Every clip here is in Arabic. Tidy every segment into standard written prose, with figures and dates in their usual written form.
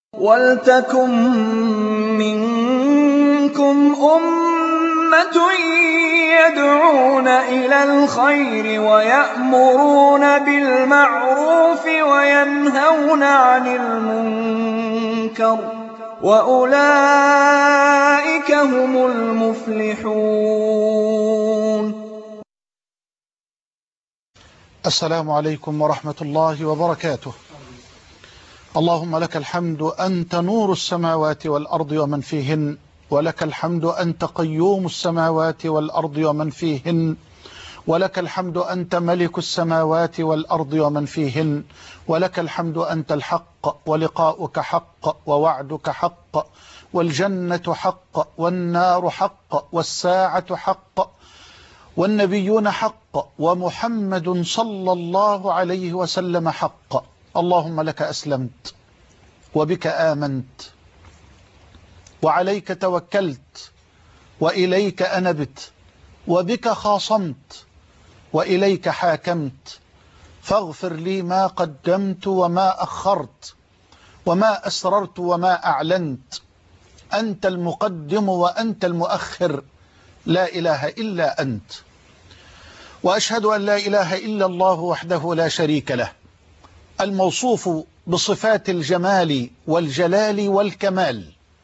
وَلْتَكُن مِّنكُمْ أُمَّةٌ يَدْعُونَ إِلَى الْخَيْرِ وَيَأْمُرُونَ بِالْمَعْرُوفِ وَيَنْهَوْنَ عَنِ الْمُنكَرِ ۚ وَأُولَٰئِكَ هُمُ الْمُفْلِحُونَ. السلام عليكم ورحمة الله وبركاته. اللهم لك الحمد أنت نور السماوات والأرض ومن فيهن، ولك الحمد أنت قيوم السماوات والأرض ومن فيهن، ولك الحمد أنت ملك السماوات والأرض ومن فيهن، ولك الحمد أنت الحق، ولقاؤك حق، ووعدك حق، والجنة حق، والنار حق، والساعة حق، والنبيون حق، ومحمد صلى الله عليه وسلم حق. اللهم لك أسلمت، وبك آمنت، وعليك توكلت، وإليك أنبت، وبك خاصمت، وإليك حاكمت، فاغفر لي ما قدمت وما أخرت، وما أسررت وما أعلنت. أنت المقدم وأنت المؤخر، لا إله إلا أنت. وأشهد أن لا إله إلا الله وحده لا شريك له، الموصوف بصفات الجمال والجلال والكمال،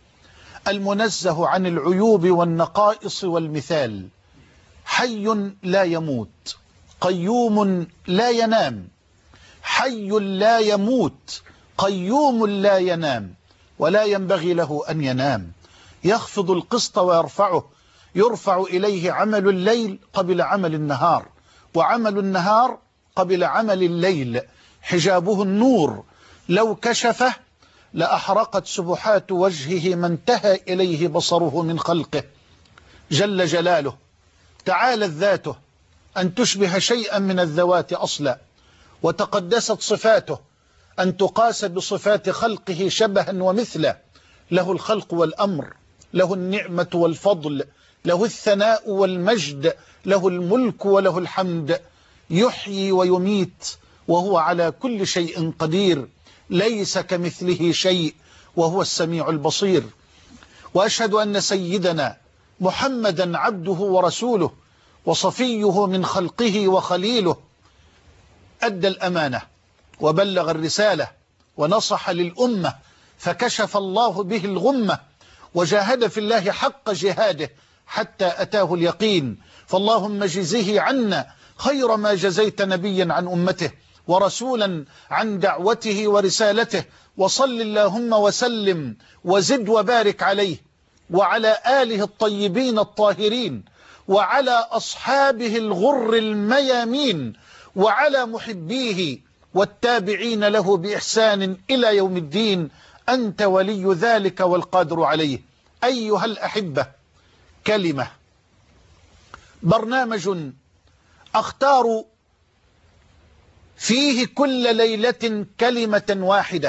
المنزه عن العيوب والنقائص والمثال، حي لا يموت، قيوم لا ينام، حي لا يموت، قيوم لا ينام، ولا ينبغي له أن ينام، يخفض القسط ويرفعه، يرفع إليه عمل الليل قبل عمل النهار، وعمل النهار قبل عمل الليل، حجابه النور، لو كشفه لأحرقت سبحات وجهه ما انتهى إليه بصره من خلقه، جل جلاله، تعالت ذاته أن تشبه شيئا من الذوات أصلا، وتقدست صفاته أن تقاس بصفات خلقه شبها ومثلا. له الخلق والأمر، له النعمة والفضل، له الثناء والمجد، له الملك وله الحمد، يحيي ويميت وهو على كل شيء قدير، ليس كمثله شيء وهو السميع البصير. وأشهد أن سيدنا محمدا عبده ورسوله وصفيه من خلقه وخليله، أدى الأمانة وبلغ الرسالة ونصح للأمة، فكشف الله به الغمة، وجاهد في الله حق جهاده حتى أتاه اليقين. فاللهم جزه عنا خير ما جزيت نبيا عن أمته، ورسولا عن دعوته ورسالته، وصل اللهم وسلم وزد وبارك عليه وعلى آله الطيبين الطاهرين، وعلى أصحابه الغر الميامين، وعلى محبيه والتابعين له بإحسان إلى يوم الدين. أنت ولي ذلك والقادر عليه. أيها الأحبة، كلمة، برنامج أختار فيه كل ليلة كلمة واحدة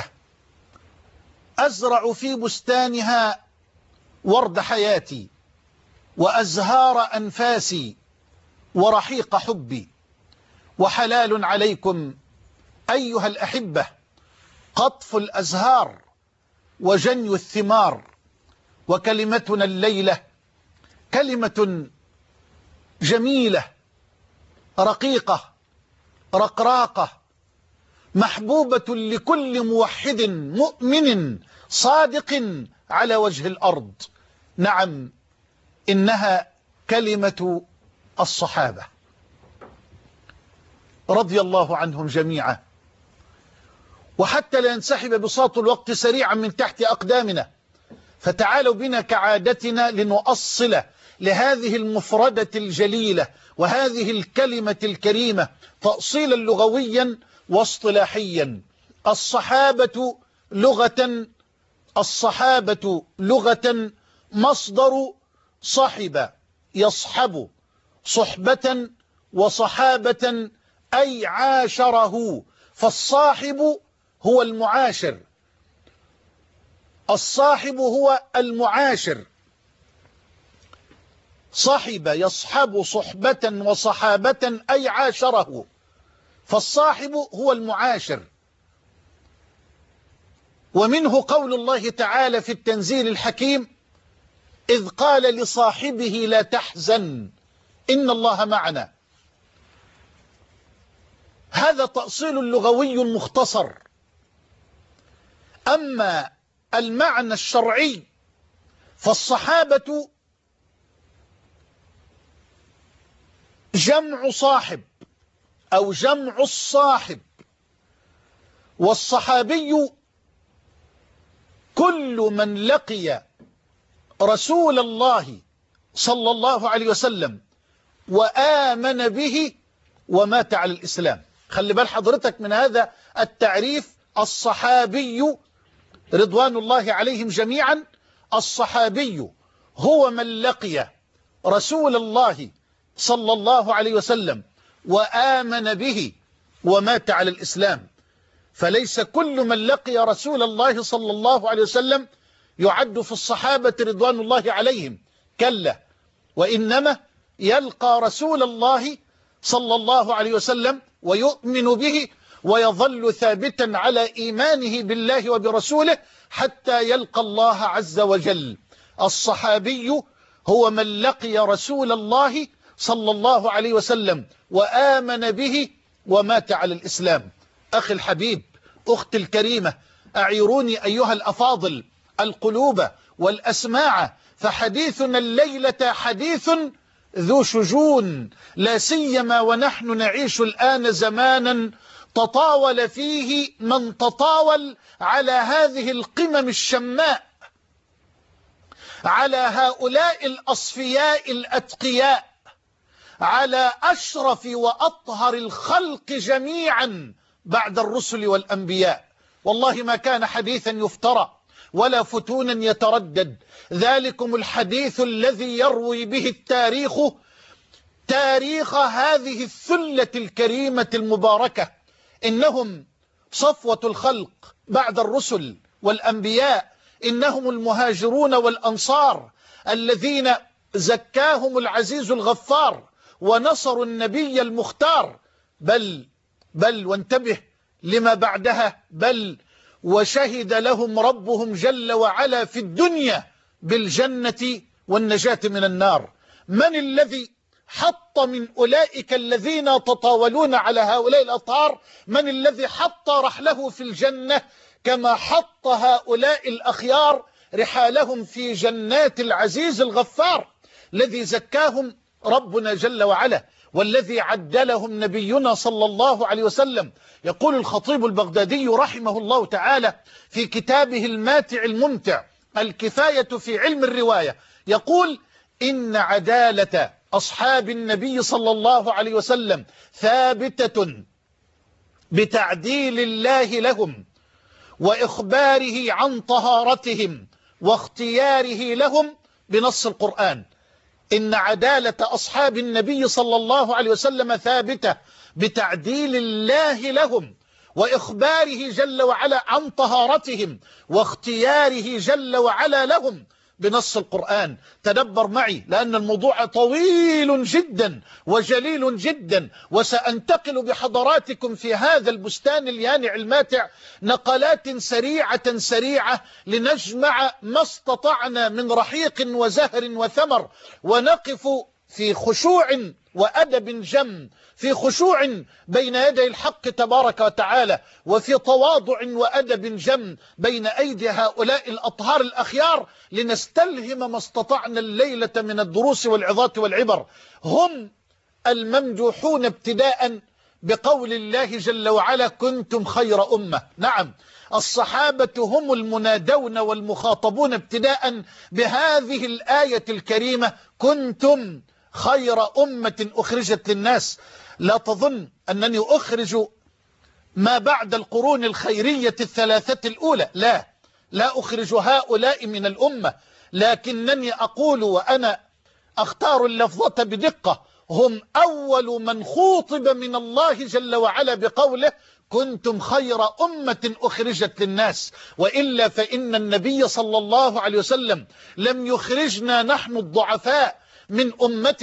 أزرع في بستانها ورد حياتي، وأزهار أنفاسي، ورحيق حبي. وحلال عليكم أيها الأحبة قطف الأزهار وجني الثمار. وكلمتنا الليلة كلمة جميلة رقيقة رقراقة، محبوبة لكل موحد مؤمن صادق على وجه الأرض. نعم، إنها كلمة الصحابة رضي الله عنهم جميعا. وحتى لا ينسحب بساط الوقت سريعا من تحت أقدامنا، فتعالوا بنا كعادتنا لنؤصل لهذه المفردة الجليلة وهذه الكلمة الكريمة تأصيلا لغويا واصطلاحيا. الصحابة لغة مصدر صحب يصحب، صحبة وصحابة أي عاشره، فالصاحب هو المعاشر، الصاحب هو المعاشر. صحب يصحب صحبة وصحابة أي عاشره، فالصاحب هو المعاشر. ومنه قول الله تعالى في التنزيل الحكيم: إذ قال لصاحبه لا تحزن إن الله معنا. هذا تأصيل لغوي مختصر. أما المعنى الشرعي فالصحابة جمع صاحب أو جمع الصاحب، والصحابي كل من لقي رسول الله صلى الله عليه وسلم وآمن به ومات على الإسلام. خلي بال حضرتك من هذا التعريف. الصحابي رضوان الله عليهم جميعا، الصحابي هو من لقي رسول الله صلى الله عليه وسلم وآمن به ومات على الإسلام. فليس كل من لقي رسول الله صلى الله عليه وسلم يعد في الصحابة رضوان الله عليهم، كلا، وإنما يلقى رسول الله صلى الله عليه وسلم ويؤمن به ويظل ثابتا على إيمانه بالله وبرسوله حتى يلقى الله عز وجل. الصحابي هو من لقي رسول الله صلى الله عليه وسلم وآمن به ومات على الإسلام. أخي الحبيب، أختي الكريمة، أعيروني أيها الأفاضل القلوب والأسماع، فحديثنا الليلة حديث ذو شجون، لا سيما ونحن نعيش الآن زمانا تطاول فيه من تطاول على هذه القمم الشماء، على هؤلاء الأصفياء الأتقياء، على أشرف وأطهر الخلق جميعا بعد الرسل والأنبياء. والله ما كان حديثا يفترى ولا فتونا يتردد، ذلكم الحديث الذي يروي به التاريخ تاريخ هذه الثلة الكريمة المباركة. إنهم صفوة الخلق بعد الرسل والأنبياء، إنهم المهاجرون والأنصار الذين زكاهم العزيز الغفار ونصروا النبي المختار، بل وانتبه لما بعدها، بل وشهد لهم ربهم جل وعلا في الدنيا بالجنة والنجاة من النار. من الذي حط من أولئك الذين تطاولون على هؤلاء الأطهار، من الذي حط رحله في الجنة كما حط هؤلاء الأخيار رحالهم في جنات العزيز الغفار الذي زكاهم ربنا جل وعلا والذي عدلهم نبينا صلى الله عليه وسلم. يقول الخطيب البغدادي رحمه الله تعالى في كتابه الماتع الممتع الكفاية في علم الرواية، يقول: إن عدالة أصحاب النبي صلى الله عليه وسلم ثابتة بتعديل الله لهم وإخباره عن طهارتهم واختياره لهم بنص القرآن. إن عدالة أصحاب النبي صلى الله عليه وسلم ثابتة بتعديل الله لهم وإخباره جل وعلا عن طهارتهم واختياره جل وعلا لهم بنص القرآن. تدبر معي لأن الموضوع طويل جدا وجليل جدا، وسأنتقل بحضراتكم في هذا البستان اليانع الماتع نقلات سريعة لنجمع ما استطعنا من رحيق وزهر وثمر، ونقف في خشوع وأدب جم، في خشوع بين يدي الحق تبارك وتعالى، وفي تواضع وأدب جم بين أيدي هؤلاء الأطهار الأخيار، لنستلهم ما استطعنا الليلة من الدروس والعظات والعبر. هم الممدوحون ابتداء بقول الله جل وعلا: كنتم خير أمة. نعم، الصحابة هم المنادون والمخاطبون ابتداء بهذه الآية الكريمة: كنتم خير أمة أخرجت للناس. لا تظن أنني أخرج ما بعد القرون الخيرية الثلاثة الأولى، لا أخرج هؤلاء من الأمة، لكنني أقول وأنا أختار اللفظة بدقة: هم أول من خوطب من الله جل وعلا بقوله: كنتم خير أمة أخرجت للناس. وإلا فإن النبي صلى الله عليه وسلم لم يخرجنا نحن الضعفاء من أمته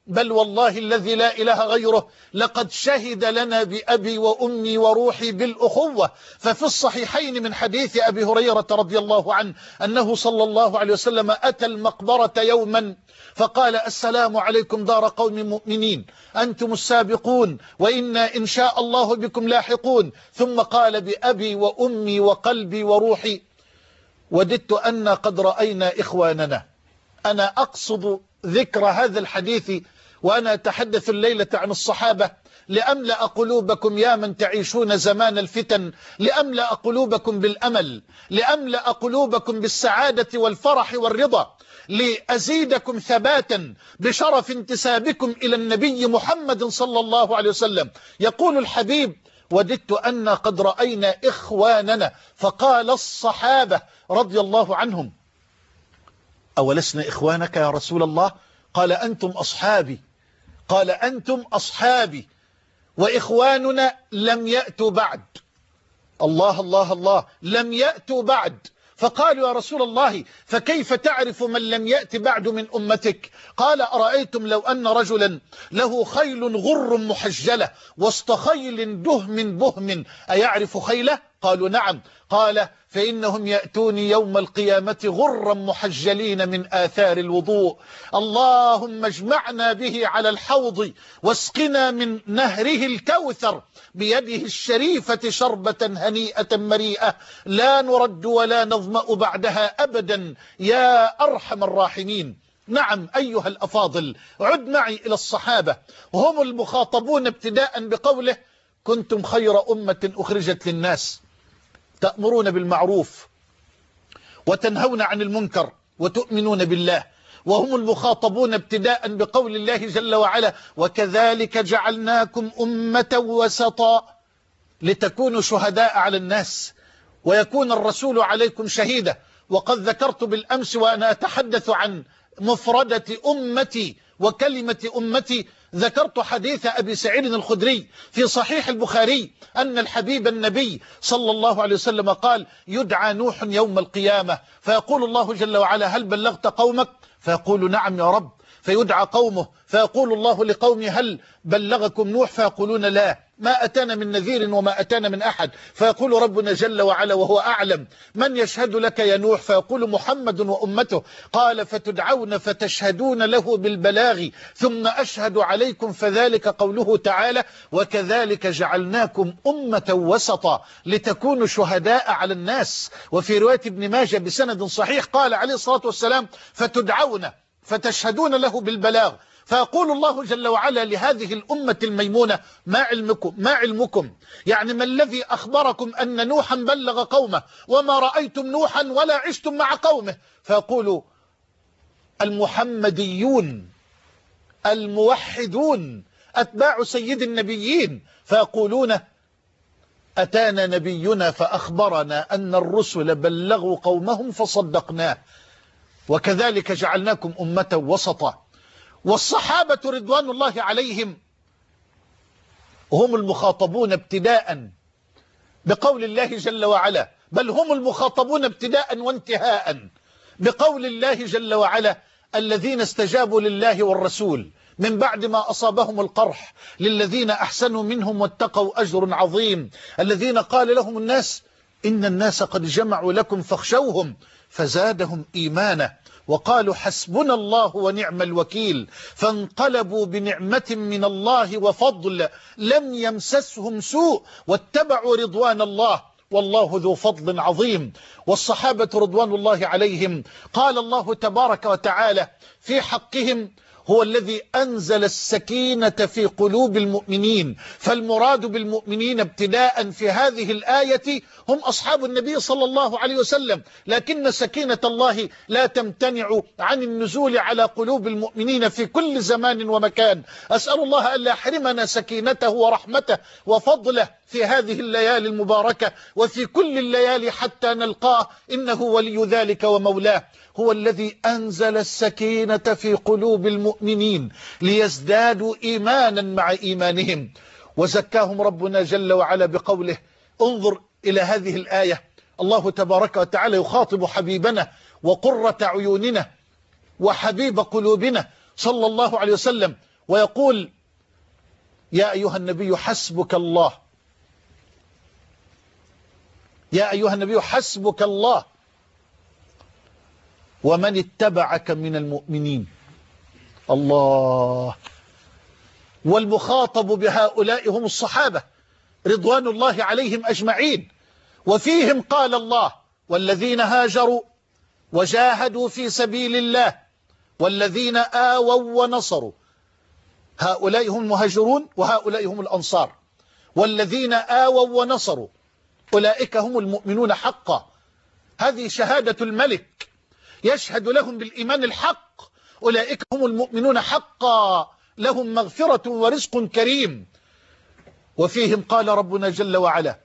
بل والله الذي لا إله غيره لقد شهد لنا بأبي وأمي وروحي بالأخوة. ففي الصحيحين من حديث أبي هريرة رضي الله عنه أنه صلى الله عليه وسلم أتى المقبرة يوما فقال: السلام عليكم دار قوم مؤمنين، أنتم السابقون وإنا إن شاء الله بكم لاحقون. ثم قال: بأبي وأمي وقلبي وروحي وددت أن قد رأينا إخواننا. أنا أقصد ذكر هذا الحديث وأنا أتحدث الليلة عن الصحابة لأملأ قلوبكم يا من تعيشون زمان الفتن، لأملأ قلوبكم بالأمل، لأملأ قلوبكم بالسعادة والفرح والرضا، لأزيدكم ثباتا بشرف انتسابكم إلى النبي محمد صلى الله عليه وسلم. يقول الحبيب: وددت أن قد رأينا إخواننا. فقال الصحابة رضي الله عنهم: أولسنا إخوانك يا رسول الله؟ قال: أنتم أصحابي. قال: أنتم أصحابي وإخواننا لم يأتوا بعد. الله الله الله، لم يأتوا بعد. فقالوا: يا رسول الله فكيف تعرف من لم يأت بعد من أمتك؟ قال: أرأيتم لو أن رجلا له خيل غر محجلة وسط خيل دهم بهم أيعرف خيله؟ قالوا: نعم. قال: فإنهم يأتوني يوم القيامة غرا محجلين من آثار الوضوء. اللهم اجمعنا به على الحوض واسقنا من نهره الكوثر بيده الشريفة شربة هنيئة مريئة لا نرد ولا نظمأ بعدها أبدا يا أرحم الراحمين. نعم أيها الأفاضل، عد معي إلى الصحابة، هم المخاطبون ابتداء بقوله: كنتم خير أمة أخرجت للناس تأمرون بالمعروف وتنهون عن المنكر وتؤمنون بالله. وهم المخاطبون ابتداء بقول الله جل وعلا: وكذلك جعلناكم أمة وسطا لتكونوا شهداء على الناس ويكون الرسول عليكم شهيدا. وقد ذكرت بالأمس وأنا أتحدث عن مفردة أمتي وكلمة أمتي، ذكرت حديث أبي سعيد الخدري في صحيح البخاري أن الحبيب النبي صلى الله عليه وسلم قال: يدعى نوح يوم القيامة فيقول الله جل وعلا: هل بلغت قومك؟ فيقول: نعم يا رب. فيدعى قومه فيقول الله لقومه: هل بلغكم نوح؟ فيقولون: لا، ما أتانا من نذير وما أتانا من أحد. فيقول ربنا جل وعلا وهو أعلم: من يشهد لك يا نوح؟ فيقول: محمد وأمته. قال: فتدعون فتشهدون له بالبلاغ ثم أشهد عليكم. فذلك قوله تعالى: وكذلك جعلناكم أمة وسطا لتكونوا شهداء على الناس. وفي رواية ابن ماجه بسند صحيح قال عليه الصلاة والسلام: فتدعون فتشهدون له بالبلاغ. فيقول الله جل وعلا لهذه الأمة الميمونة: ما علمكم، يعني ما الذي أخبركم أن نوحا بلغ قومه وما رأيتم نوحا ولا عشتم مع قومه؟ فيقول: المحمديون الموحدون أتباع سيد النبيين. فيقولون: أتانا نبينا فأخبرنا أن الرسل بلغوا قومهم فصدقناه وكذلك جعلناكم أمة وسطا. والصحابة رضوان الله عليهم هم المخاطبون ابتداء بقول الله جل وعلا، بل هم المخاطبون ابتداء وانتهاء بقول الله جل وعلا: الذين استجابوا لله والرسول من بعد ما أصابهم القرح للذين أحسنوا منهم واتقوا أجر عظيم. الذين قال لهم الناس: إن الناس قد جمعوا لكم فاخشوهم فزادهم إيمانا وقالوا حسبنا الله ونعم الوكيل. فانقلبوا بنعمة من الله وفضل لم يمسسهم سوء واتبعوا رضوان الله والله ذو فضل عظيم. والصحابة رضوان الله عليهم قال الله تبارك وتعالى في حقهم: هو الذي أنزل السكينة في قلوب المؤمنين. فالمراد بالمؤمنين ابتداء في هذه الآية هم أصحاب النبي صلى الله عليه وسلم، لكن سكينة الله لا تمتنع عن النزول على قلوب المؤمنين في كل زمان ومكان. أسأل الله ألا يحرمنا سكينته ورحمته وفضله في هذه الليالي المباركة وفي كل الليالي حتى نلقاه، إنه ولي ذلك ومولاه. هو الذي أنزل السكينة في قلوب المؤمنين ليزدادوا إيمانا مع إيمانهم. وزكاهم ربنا جل وعلا بقوله: انظر إلى هذه الآية، الله تبارك وتعالى يخاطب حبيبنا وقرة عيوننا وحبيب قلوبنا صلى الله عليه وسلم ويقول يا أيها النبي حسبك الله، يا أيها النبي حسبك الله ومن اتبعك من المؤمنين. الله. والمخاطب بهؤلاء هم الصحابة رضوان الله عليهم أجمعين، وفيهم قال الله والذين هاجروا وجاهدوا في سبيل الله والذين آووا ونصروا. هؤلاء هم المهاجرون وهؤلاء هم الأنصار. والذين آووا ونصروا أولئك هم المؤمنون حقا. هذه شهادة الملك يشهد لهم بالإيمان الحق. أولئك هم المؤمنون حقا لهم مغفرة ورزق كريم. وفيهم قال ربنا جل وعلا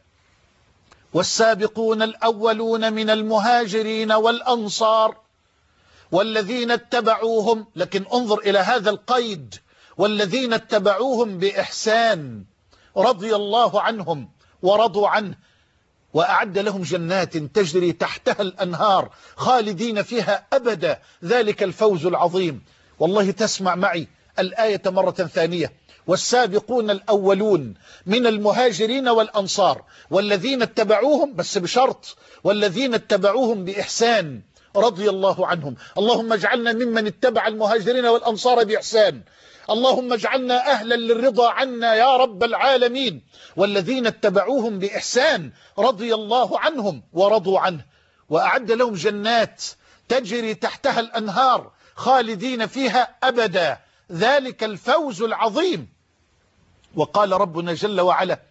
والسابقون الأولون من المهاجرين والأنصار والذين اتبعوهم، لكن انظر إلى هذا القيد، والذين اتبعوهم بإحسان رضي الله عنهم ورضوا عنه وأعد لهم جنات تجري تحتها الأنهار خالدين فيها أبدا ذلك الفوز العظيم. والله تسمع معي الآية مرة ثانية والسابقون الأولون من المهاجرين والأنصار والذين اتبعوهم، بس بشرط والذين اتبعوهم بإحسان رضي الله عنهم. اللهم اجعلنا ممن اتبع المهاجرين والأنصار بإحسان. اللهم اجعلنا أهلا للرضا عنا يا رب العالمين. والذين اتبعوهم بإحسان رضي الله عنهم ورضوا عنه وأعد لهم جنات تجري تحتها الأنهار خالدين فيها أبدا ذلك الفوز العظيم. وقال ربنا جل وعلا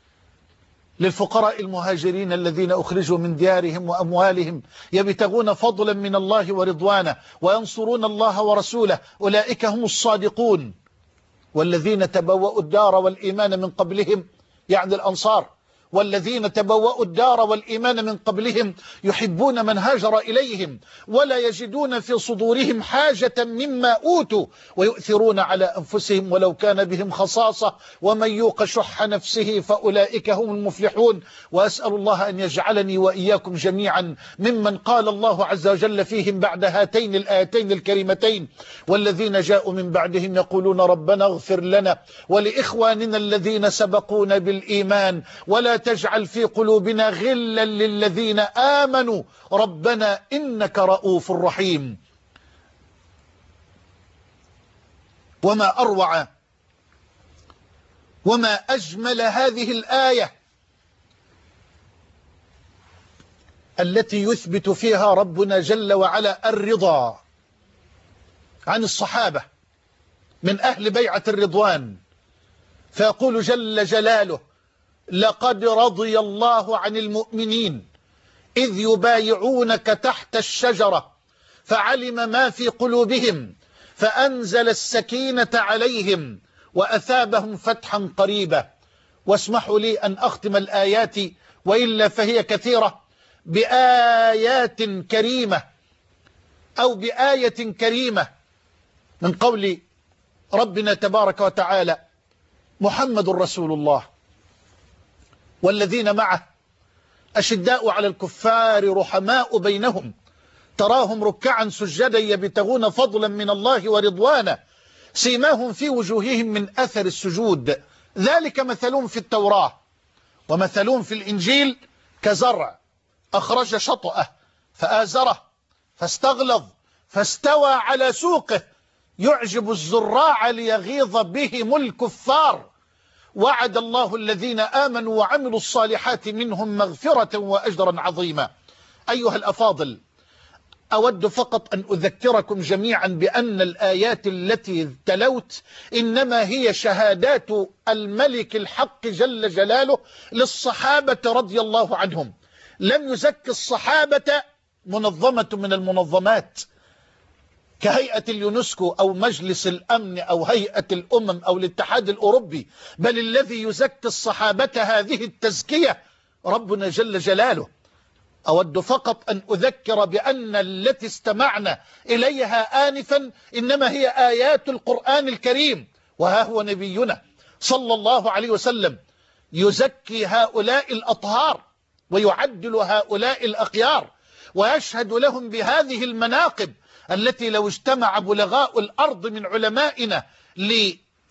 للفقراء المهاجرين الذين أخرجوا من ديارهم وأموالهم يبتغون فضلا من الله ورضوانه وينصرون الله ورسوله أولئك هم الصادقون. والذين تبوأوا الدار والإيمان من قبلهم، يعني الأنصار، والذين تبوأوا الدار والإيمان من قبلهم يحبون من هاجر إليهم ولا يجدون في صدورهم حاجة مما أوتوا ويؤثرون على أنفسهم ولو كان بهم خصاصة ومن يوق شح نفسه فأولئك هم المفلحون. وأسأل الله أن يجعلني وإياكم جميعا ممن قال الله عز وجل فيهم بعد هاتين الآيتين الكريمتين والذين جاءوا من بعدهم يقولون ربنا اغفر لنا ولإخواننا الذين سبقونا بالإيمان ولا تجعل في قلوبنا غلا للذين آمنوا ربنا إنك رؤوف رحيم. وما أروع وما أجمل هذه الآية التي يثبت فيها ربنا جل وعلا الرضا عن الصحابة من أهل بيعة الرضوان، فيقول جل جلاله لقد رضي الله عن المؤمنين إذ يبايعونك تحت الشجرة فعلم ما في قلوبهم فأنزل السكينة عليهم وأثابهم فتحا قريبا. واسمحوا لي أن أختم الآيات وإلا فهي كثيرة بآيات كريمة أو بآية كريمة من قول ربنا تبارك وتعالى محمد رسول الله والذين معه أشداء على الكفار رحماء بينهم تراهم ركعا سجدا يبتغون فضلا من الله ورضوانا سيماهم في وجوههم من أثر السجود ذلك مثلهم في التوراة ومثلهم في الإنجيل كزرع أخرج شطأه فآزره فاستغلظ فاستوى على سوقه يعجب الزراع ليغيظ بهم الكفار وعد الله الذين آمنوا وعملوا الصالحات منهم مغفرة وأجرا عظيما. أيها الأفاضل، أود فقط أن أذكركم جميعا بأن الآيات التي تلوت إنما هي شهادات الملك الحق جل جلاله للصحابة رضي الله عنهم. لم يزكي الصحابة منظمة من المنظمات كهيئة اليونسكو أو مجلس الأمن أو هيئة الأمم أو الاتحاد الأوروبي، بل الذي يزكي الصحابة هذه التزكية ربنا جل جلاله. أود فقط أن أذكر بأن التي استمعنا إليها آنفا إنما هي آيات القرآن الكريم، وها هو نبينا صلى الله عليه وسلم يزكي هؤلاء الأطهار ويعدل هؤلاء الأخيار ويشهد لهم بهذه المناقب التي لو اجتمع بلغاء الأرض من علمائنا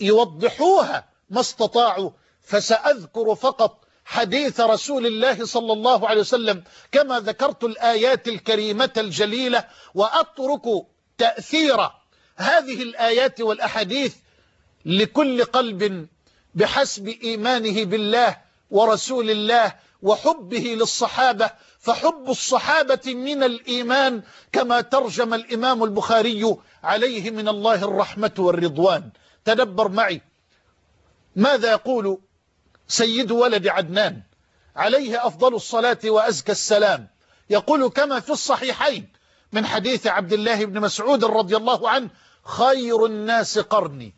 يوضحوها ما استطاعوا. فسأذكر فقط حديث رسول الله صلى الله عليه وسلم كما ذكرت الآيات الكريمة الجليلة، وأترك تأثير هذه الآيات والأحاديث لكل قلب بحسب إيمانه بالله ورسول الله وحبه للصحابة، فحب الصحابة من الإيمان كما ترجم الإمام البخاري عليه من الله الرحمة والرضوان. تدبر معي ماذا يقول سيد ولد عدنان عليه أفضل الصلاة وأزكى السلام. يقول كما في الصحيحين من حديث عبد الله بن مسعود رضي الله عنه: خير الناس قرني،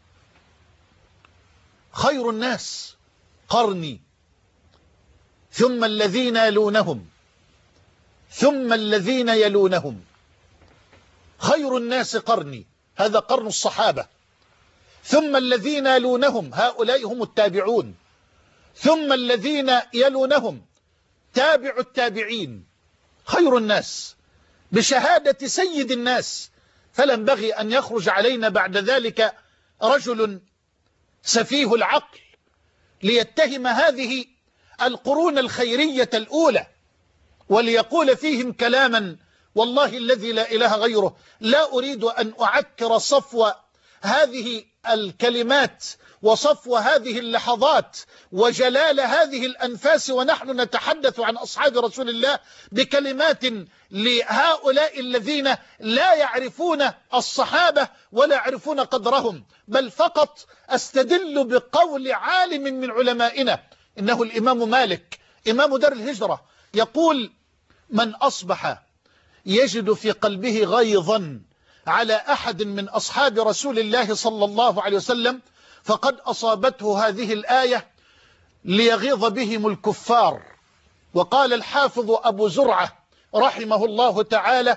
خير الناس قرني، ثم الذين يلونهم، ثم الذين يلونهم. خير الناس قرني، هذا قرن الصحابة. ثم الذين يلونهم، هؤلاء هم التابعون. ثم الذين يلونهم تابع التابعين. خير الناس بشهادة سيد الناس، فلا ينبغي أن يخرج علينا بعد ذلك رجل سفيه العقل ليتهم هذه القرون الخيرية الأولى وليقول فيهم كلاما والله الذي لا إله غيره. لا أريد أن أعكر صفو هذه الكلمات وصفو هذه اللحظات وجلال هذه الأنفاس ونحن نتحدث عن أصحاب رسول الله بكلمات لهؤلاء الذين لا يعرفون الصحابة ولا يعرفون قدرهم، بل فقط أستدل بقول عالم من علمائنا، إنه الإمام مالك إمام دار الهجرة، يقول: من أصبح يجد في قلبه غيظا على أحد من أصحاب رسول الله صلى الله عليه وسلم فقد أصابته هذه الآية ليغيظ بهم الكفار. وقال الحافظ أبو زرعة رحمه الله تعالى: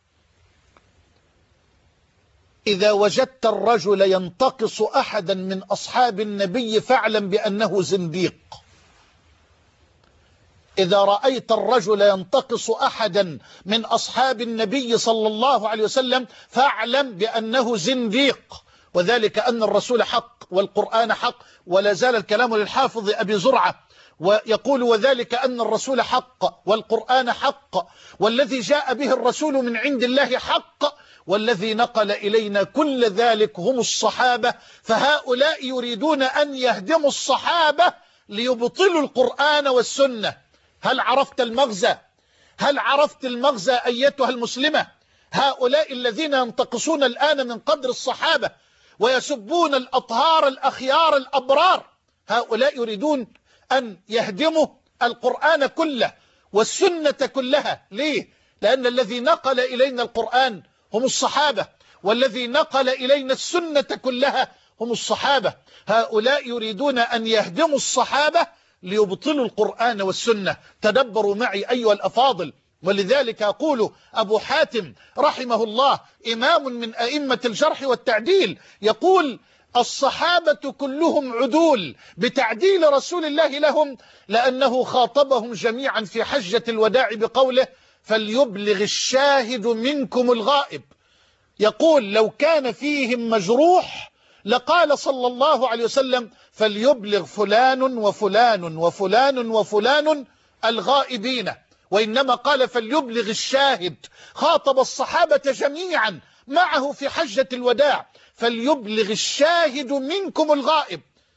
إذا وجدت الرجل ينتقص أحدا من أصحاب النبي فاعلم بأنه زنديق. إذا رأيت الرجل ينتقص أحدا من أصحاب النبي صلى الله عليه وسلم فاعلم بأنه زنديق. وذلك أن الرسول حق والقرآن حق. ولا زال الكلام للحافظ أبي زرعة ويقول: وذلك أن الرسول حق والقرآن حق، والذي جاء به الرسول من عند الله حق، والذي نقل إلينا كل ذلك هم الصحابة. فهؤلاء يريدون أن يهدموا الصحابة ليبطلوا القرآن والسنة. هل عرفت المغزى؟ هل عرفت المغزى أيتها المسلمة؟ هؤلاء الذين ينتقصون الآن من قدر الصحابة ويسبون الأطهار الأخيار الأبرار، هؤلاء يريدون أن يهدموا القرآن كله والسنة كلها. ليه؟ لأن الذي نقل إلينا القرآن هم الصحابة، والذي نقل إلينا السنة كلها هم الصحابة. هؤلاء يريدون أن يهدموا الصحابة ليبطلوا القرآن والسنة. تدبروا معي أيها الأفاضل. ولذلك أقول أبو حاتم رحمه الله إمام من أئمة الجرح والتعديل يقول: الصحابة كلهم عدول بتعديل رسول الله لهم، لأنه خاطبهم جميعا في حجة الوداع بقوله: فليبلغ الشاهد منكم الغائب. يقول: لو كان فيهم مجروح لقال صلى الله عليه وسلم: فليبلغ فلان وفلان وفلان وفلان الغائبين، وإنما قال: فليبلغ الشاهد. خاطب الصحابة جميعا معه في حجة الوداع: فليبلغ الشاهد منكم الغائب.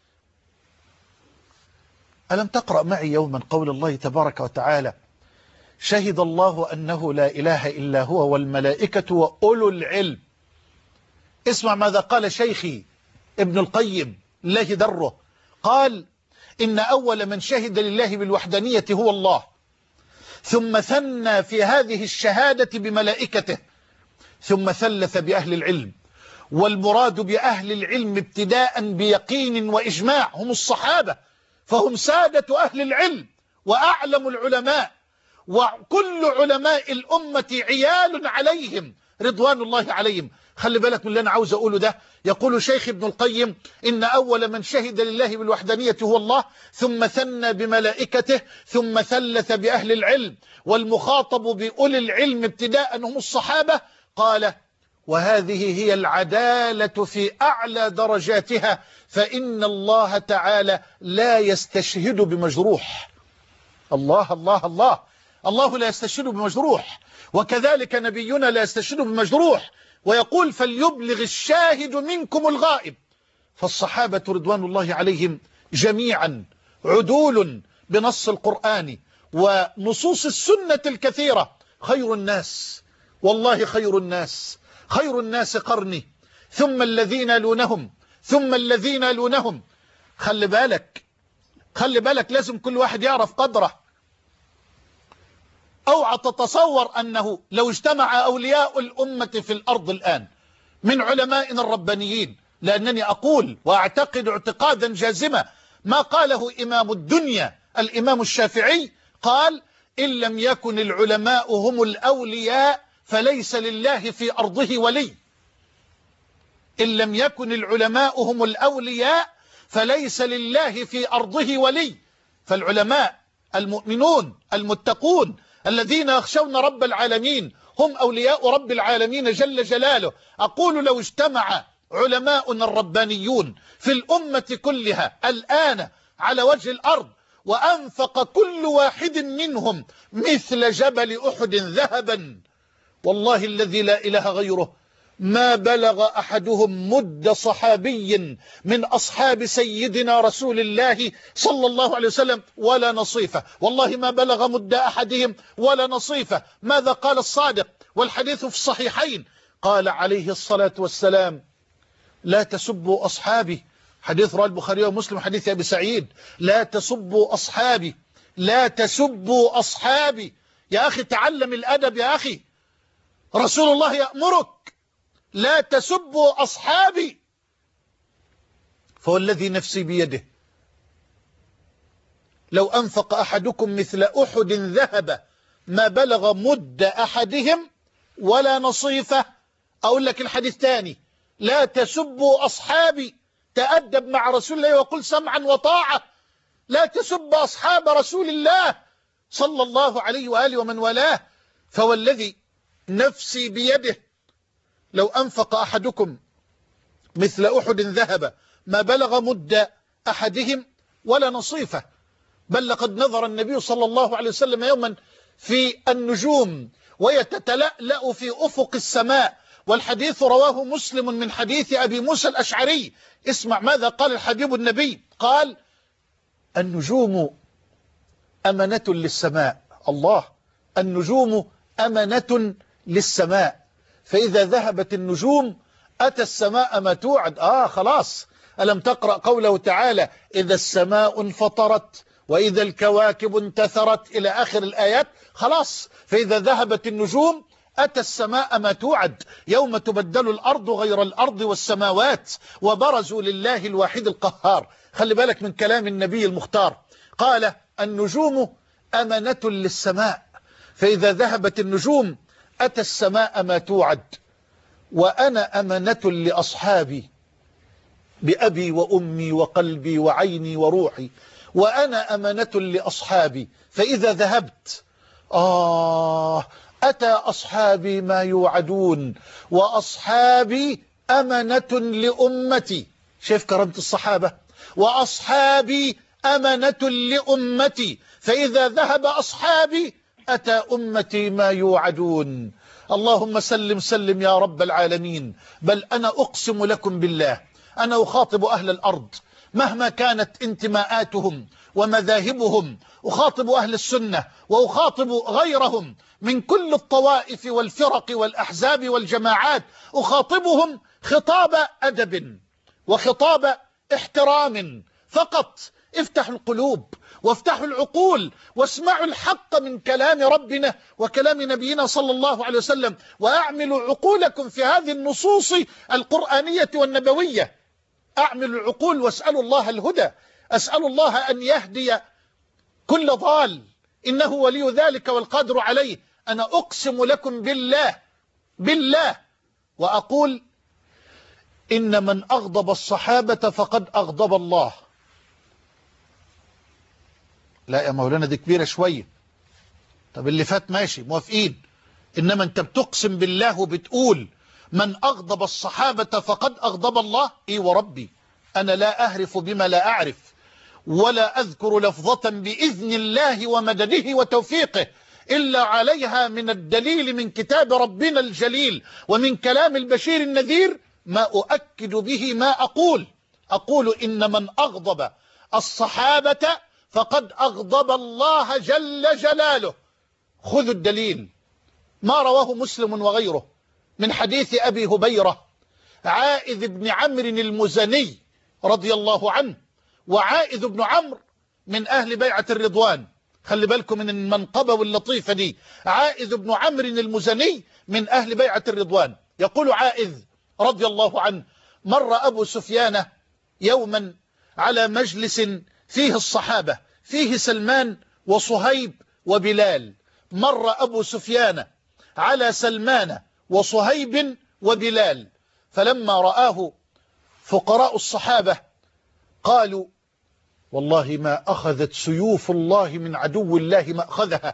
ألم تقرأ معي يوما قول الله تبارك وتعالى: شهد الله أنه لا إله إلا هو والملائكة وأولو العلم. اسمع ماذا قال شيخي ابن القيم الله دره، قال: إن أول من شهد لله بالوحدانية هو الله، ثم ثنى في هذه الشهادة بملائكته، ثم ثلث بأهل العلم. والمراد بأهل العلم ابتداء بيقين وإجماع هم الصحابة، فهم سادة أهل العلم وأعلم العلماء، وكل علماء الأمة عيال عليهم رضوان الله عليهم. خلي بالك من اللي أنا عاوز أقوله ده. يقول شيخ ابن القيم: إن أول من شهد لله بالوحدانية هو الله، ثم ثنى بملائكته، ثم ثلث بأهل العلم، والمخاطب بأولي العلم ابتداء هم الصحابة. قال: وهذه هي العدالة في أعلى درجاتها، فإن الله تعالى لا يستشهد بمجروح. الله الله الله، الله لا يستشهد بمجروح، وكذلك نبينا لا يستشهد بمجروح، ويقول فليبلغ الشاهد منكم الغائب. فالصحابة رضوان الله عليهم جميعا عدول بنص القرآن ونصوص السنة الكثيرة. خير الناس، والله خير الناس، خير الناس قرني ثم الذين يلونهم ثم الذين يلونهم. خلي بالك، خلي بالك، لازم كل واحد يعرف قدره. اوعى تتصور أنه لو اجتمع أولياء الأمة في الأرض الآن من علمائنا الربانيين، لأنني أقول وأعتقد اعتقادا جازما ما قاله إمام الدنيا الإمام الشافعي، قال إن لم يكن العلماء هم الأولياء فليس لله في أرضه ولي. إن لم يكن العلماء هم الأولياء فليس لله في أرضه ولي. فالعلماء المؤمنون المتقون الذين يخشون رب العالمين هم أولياء رب العالمين جل جلاله. أقول لو اجتمع علماؤنا الربانيون في الأمة كلها الآن على وجه الأرض وأنفق كل واحد منهم مثل جبل أحد ذهبا، والله الذي لا إله غيره ما بلغ أحدهم مد صحابي من أصحاب سيدنا رسول الله صلى الله عليه وسلم ولا نصيفة، والله ما بلغ مد أحدهم ولا نصيفة. ماذا قال الصادق والحديث في الصحيحين؟ قال عليه الصلاة والسلام لا تسبوا أصحابي، حديث رواه البخاري ومسلم، حديث أبي سعيد، لا تسبوا أصحابي، لا تسبوا أصحابي. يا أخي تعلم الأدب يا أخي، رسول الله يأمرك لا تسبوا أصحابي. فوالذي نفسي بيده لو أنفق أحدكم مثل أحد ذهب ما بلغ مد أحدهم ولا نصيفه. أقول لك الحديث تاني، لا تسبوا أصحابي، تأدب مع رسول الله وقل سمعا وطاعة. لا تسب أصحاب رسول الله صلى الله عليه وآله ومن والاه. فوالذي نفسي بيده لو أنفق أحدكم مثل أحد ذهب ما بلغ مد أحدهم ولا نصيفه. بل لقد نظر النبي صلى الله عليه وسلم يوما في النجوم وهي تتلألأ في أفق السماء، والحديث رواه مسلم من حديث أبي موسى الأشعري. اسمع ماذا قال الحبيب النبي، قال النجوم أمنة للسماء. الله، النجوم أمنة للسماء، فإذا ذهبت النجوم أتى السماء ما توعد. خلاص، ألم تقرأ قوله تعالى إذا السماء انفطرت وإذا الكواكب انتثرت إلى آخر الآيات؟ خلاص، فإذا ذهبت النجوم أتى السماء ما توعد. يوم تبدل الأرض غير الأرض والسماوات وبرزوا لله الواحد القهار. خلي بالك من كلام النبي المختار، قال النجوم أمنة للسماء، فإذا ذهبت النجوم أتى السماء ما توعد. وأنا أمنة لأصحابي بأبي وأمي وقلبي وعيني وروحي، وأنا أمنة لأصحابي، فإذا ذهبت أتى أصحابي ما يوعدون، وأصحابي أمنة لأمتي. شايف كرامة الصحابة؟ وأصحابي أمنة لأمتي، فإذا ذهب أصحابي أتى أمتي ما يوعدون. اللهم سلم سلم يا رب العالمين. بل أنا أقسم لكم بالله، أنا أخاطب أهل الأرض مهما كانت انتماءاتهم ومذاهبهم، أخاطب أهل السنة وأخاطب غيرهم من كل الطوائف والفرق والأحزاب والجماعات، أخاطبهم خطاب أدب وخطاب احترام فقط. افتحوا القلوب وافتحوا العقول واسمعوا الحق من كلام ربنا وكلام نبينا صلى الله عليه وسلم، وأعملوا عقولكم في هذه النصوص القرآنية والنبوية. أعملوا العقول واسألوا الله الهدى، أسأل الله أن يهدي كل ضال، إنه ولي ذلك والقادر عليه. أنا أقسم لكم بالله وأقول إن من أغضب الصحابة فقد أغضب الله. لا يا مولانا دي كبيرة شوية. طب اللي فات ماشي موافقين، إنما أنت بتقسم بالله وبتقول من أغضب الصحابة فقد أغضب الله. إي وربي أنا لا أهرف بما لا أعرف، ولا أذكر لفظة بإذن الله ومدده وتوفيقه إلا عليها من الدليل من كتاب ربنا الجليل ومن كلام البشير النذير ما أؤكد به ما أقول إن من أغضب الصحابة فقد أغضب الله جل جلاله. خذوا الدليل ما رواه مسلم وغيره من حديث أبي هبيرة عائذ بن عمرو المزني رضي الله عنه. وعائذ بن عمرو من أهل بيعة الرضوان، خلي بالكم من المنقبة واللطيفة دي. عائذ بن عمرو المزني من أهل بيعة الرضوان. يقول عائذ رضي الله عنه: مر أبو سفيان يوما على مجلس فيه الصحابة، فيه سلمان وصهيب وبلال. مر أبو سفيان على سلمان وصهيب وبلال، فلما رآه فقراء الصحابة قالوا: والله ما أخذت سيوف الله من عدو الله ما أخذها.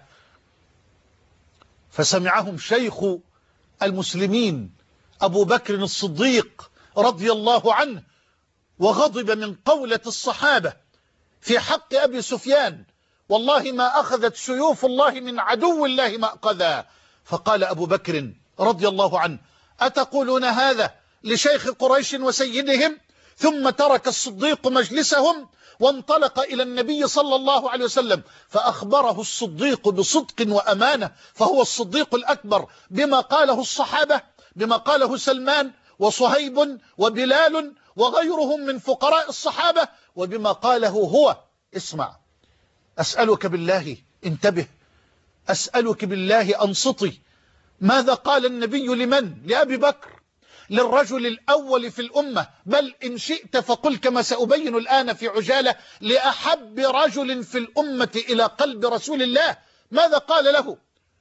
فسمعهم شيخ المسلمين أبو بكر الصديق رضي الله عنه وغضب من قولة الصحابة في حق أبي سفيان: والله ما أخذت سيوف الله من عدو الله ما أخذها. فقال أبو بكر رضي الله عنه: أتقولون هذا لشيخ قريش وسيدهم؟ ثم ترك الصديق مجلسهم وانطلق إلى النبي صلى الله عليه وسلم فأخبره الصديق بصدق وأمانة، فهو الصديق الأكبر، بما قاله الصحابة، بما قاله سلمان وصهيب وبلال وغيرهم من فقراء الصحابة، وبما قاله هو. اسمع، أسألك بالله انتبه، أسألك بالله أنصتي. ماذا قال النبي لمن؟ لأبي بكر، للرجل الأول في الأمة، بل إن شئت فقل كما سأبين الآن في عجالة لأحب رجل في الأمة إلى قلب رسول الله. ماذا قال له؟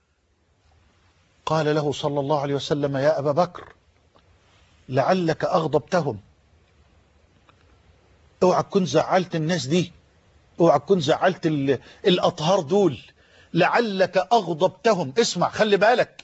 قال له صلى الله عليه وسلم: يا أبا بكر لعلك أغضبتهم، اوعى تكون زعلت الناس دي، اوعى تكون زعلت الأطهار دول، لعلك أغضبتهم. اسمع، خلي بالك،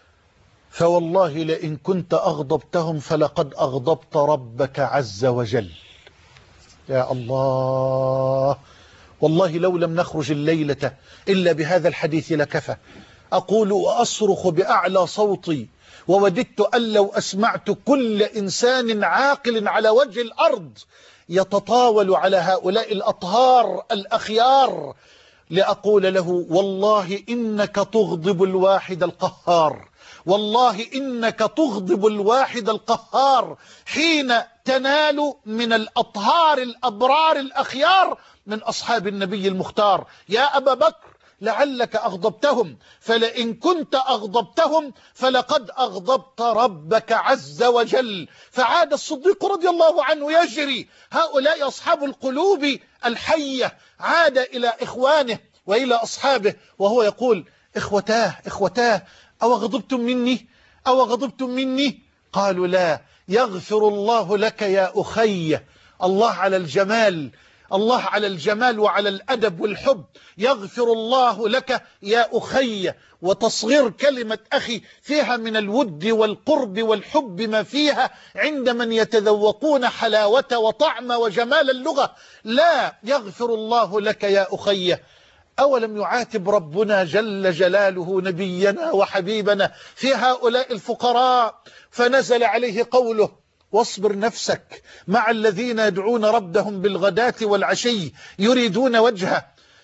فوالله لئن كنت أغضبتهم فلقد أغضبت ربك عز وجل. يا الله، والله لو لم نخرج الليلة إلا بهذا الحديث لكفى. أقول وأصرخ بأعلى صوتي ووددت أن لو أسمعت كل إنسان عاقل على وجه الأرض يتطاول على هؤلاء الأطهار الأخيار لأقول له: والله إنك تغضب الواحد القهار، والله إنك تغضب الواحد القهار حين تنال من الأطهار الأبرار الأخيار من أصحاب النبي المختار. يا أبا بكر لعلك أغضبتهم، فلئن كنت أغضبتهم فلقد أغضبت ربك عز وجل. فعاد الصديق رضي الله عنه يجري، هؤلاء أصحاب القلوب الحية، عاد إلى إخوانه وإلى أصحابه وهو يقول: إخوتاه أو غضبتم مني؟ أو غضبتم مني؟ قالوا: لا. يغفر الله لك يا أخي. الله على الجمال، الله على الجمال وعلى الأدب والحب. يغفر الله لك يا أخي، وتصغير كلمة أخي فيها من الود والقرب والحب ما فيها عند من يتذوقون حلاوة وطعم وجمال اللغة. لا، يغفر الله لك يا أخي. أولم يعاتب ربنا جل جلاله نبينا وحبيبنا في هؤلاء الفقراء؟ فنزل عليه قوله: واصبر نفسك مع الذين يدعون ربهم بالغداة والعشي يريدون وجهه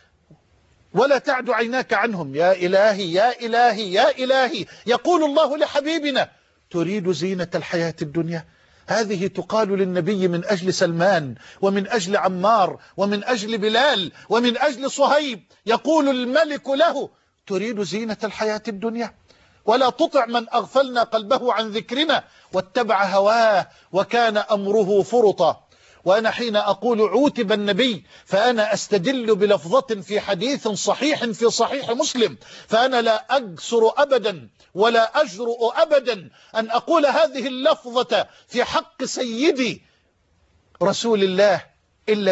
ولا تعد عيناك عنهم. يا إلهي يا إلهي يا إلهي، يقول الله لحبيبنا: تريد زينة الحياة الدنيا؟ هذه تقال للنبي من أجل سلمان ومن أجل عمار ومن أجل بلال ومن أجل صهيب. يقول الملك له: تريد زينة الحياة الدنيا؟ ولا تطع من أغفلنا قلبه عن ذكرنا واتبع هواه وكان أمره فرطا. وأنا حين أقول عوتب النبي فأنا أستدل بلفظة في حديث صحيح في صحيح مسلم، فأنا لا أجسر أبدا ولا أجرؤ أبدا أن أقول هذه اللفظة في حق سيدي رسول الله إلا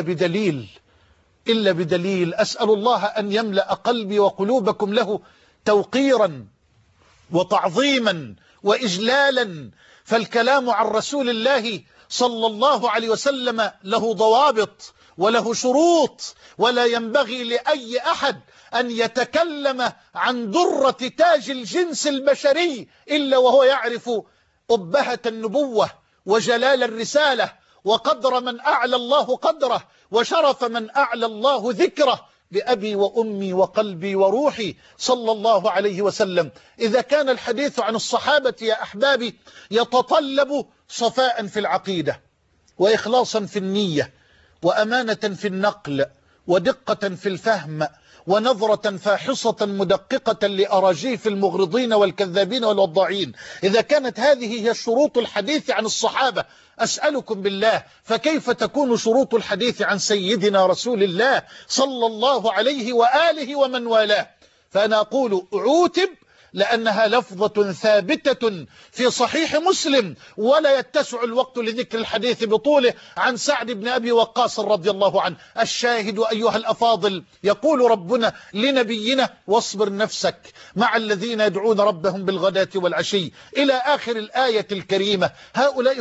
بدليل. أسأل الله أن يملأ قلبي وقلوبكم له توقيرا وتعظيما وإجلالا، فالكلام عن رسول الله صلى الله عليه وسلم له ضوابط وله شروط، ولا ينبغي لأي أحد أن يتكلم عن درة تاج الجنس البشري إلا وهو يعرف أبهة النبوة وجلال الرسالة وقدر من أعلى الله قدره وشرف من أعلى الله ذكره بأبي وأمي وقلبي وروحي صلى الله عليه وسلم. إذا كان الحديث عن الصحابة يا أحبابي يتطلب صفاء في العقيدة وإخلاصا في النية وأمانة في النقل ودقة في الفهم ونظرة فاحصة مدققة لأراجيف المغرضين والكذابين والوضاعين، إذا كانت هذه هي شروط الحديث عن الصحابة، أسألكم بالله فكيف تكون شروط الحديث عن سيدنا رسول الله صلى الله عليه وآله ومن والاه؟ فأنا أقول عوتب لأنها لفظة ثابتة في صحيح مسلم، ولا يتسع الوقت لذكر الحديث بطوله، عن سعد بن أبي وقاص رضي الله عنه. الشاهد أيها الأفاضل، يقول ربنا لنبينا: واصبر نفسك مع الذين يدعون ربهم بالغداة والعشي، إلى آخر الآية الكريمة. هؤلاء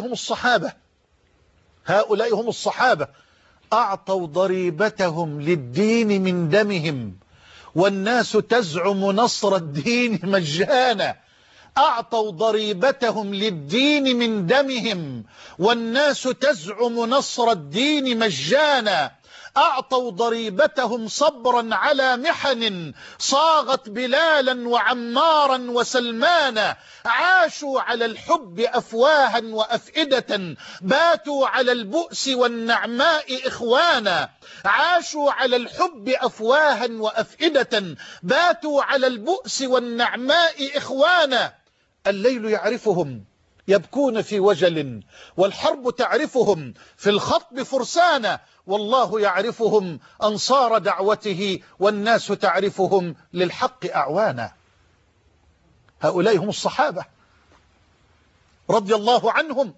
هم الصحابة أعطوا ضريبتهم للدين من دمهم والناس تزعم نصر الدين مجانا. أعطوا ضريبتهم للدين من دمهم والناس تزعم نصر الدين مجانا. أعطوا ضريبتهم صبرا على محن صاغت بلالا وعمارا وسلمانا. عاشوا على الحب أفواها وأفئدة باتوا على البؤس والنعماء إخوانا. عاشوا على الحب أفواها وأفئدة باتوا على البؤس والنعماء إخوانا. الليل يعرفهم يبكون في وجل والحرب تعرفهم في الخطب فرسانا. والله يعرفهم أنصار دعوته والناس تعرفهم للحق أعوانا. هؤلاء هم الصحابة رضي الله عنهم.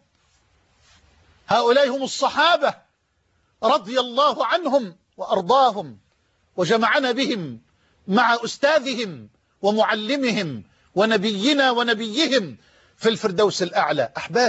هؤلاء هم الصحابة رضي الله عنهم وأرضاهم، وجمعنا بهم مع أستاذهم ومعلمهم ونبينا ونبيهم في الفردوس الأعلى.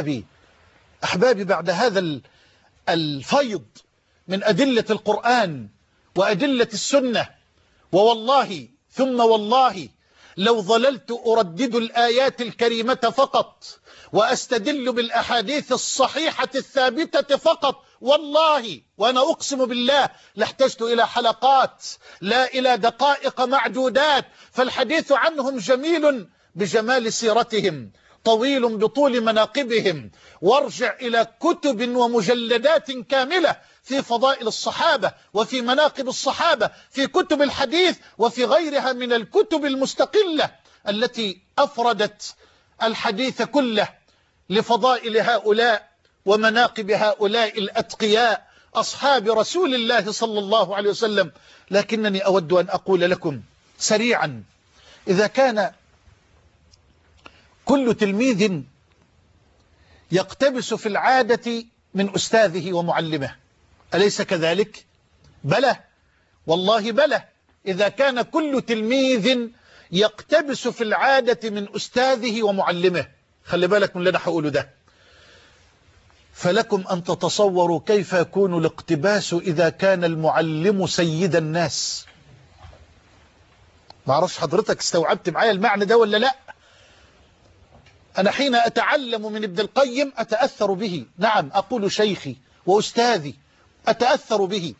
أحبابي بعد هذا الفيض من أدلة القرآن وأدلة السنة، ووالله ثم والله لو ظللت أردد الآيات الكريمة فقط وأستدل بالأحاديث الصحيحة الثابتة فقط، والله وأنا أقسم بالله لاحتجت إلى حلقات لا إلى دقائق معدودات. فالحديث عنهم جميل بجمال سيرتهم، طويل بطول مناقبهم، وارجع إلى كتب ومجلدات كاملة في فضائل الصحابة وفي مناقب الصحابة في كتب الحديث وفي غيرها من الكتب المستقلة التي أفردت الحديث كله لفضائل هؤلاء ومناقب هؤلاء الأتقياء أصحاب رسول الله صلى الله عليه وسلم. لكنني أود أن أقول لكم سريعا: إذا كان كل تلميذ يقتبس في العادة من أستاذه ومعلمه، أليس كذلك؟ بلى والله بلى. إذا كان كل تلميذ يقتبس في العادة من أستاذه ومعلمه، خلي بالك من اللي أنا هقوله ده، فلكم أن تتصوروا كيف يكون الاقتباس إذا كان المعلم سيد الناس. ما أعرفش حضرتك استوعبت معايا المعنى ده ولا لا؟ أنا حين أتعلم من ابن القيم أتأثر به، نعم أقول شيخي وأستاذي أتأثر به،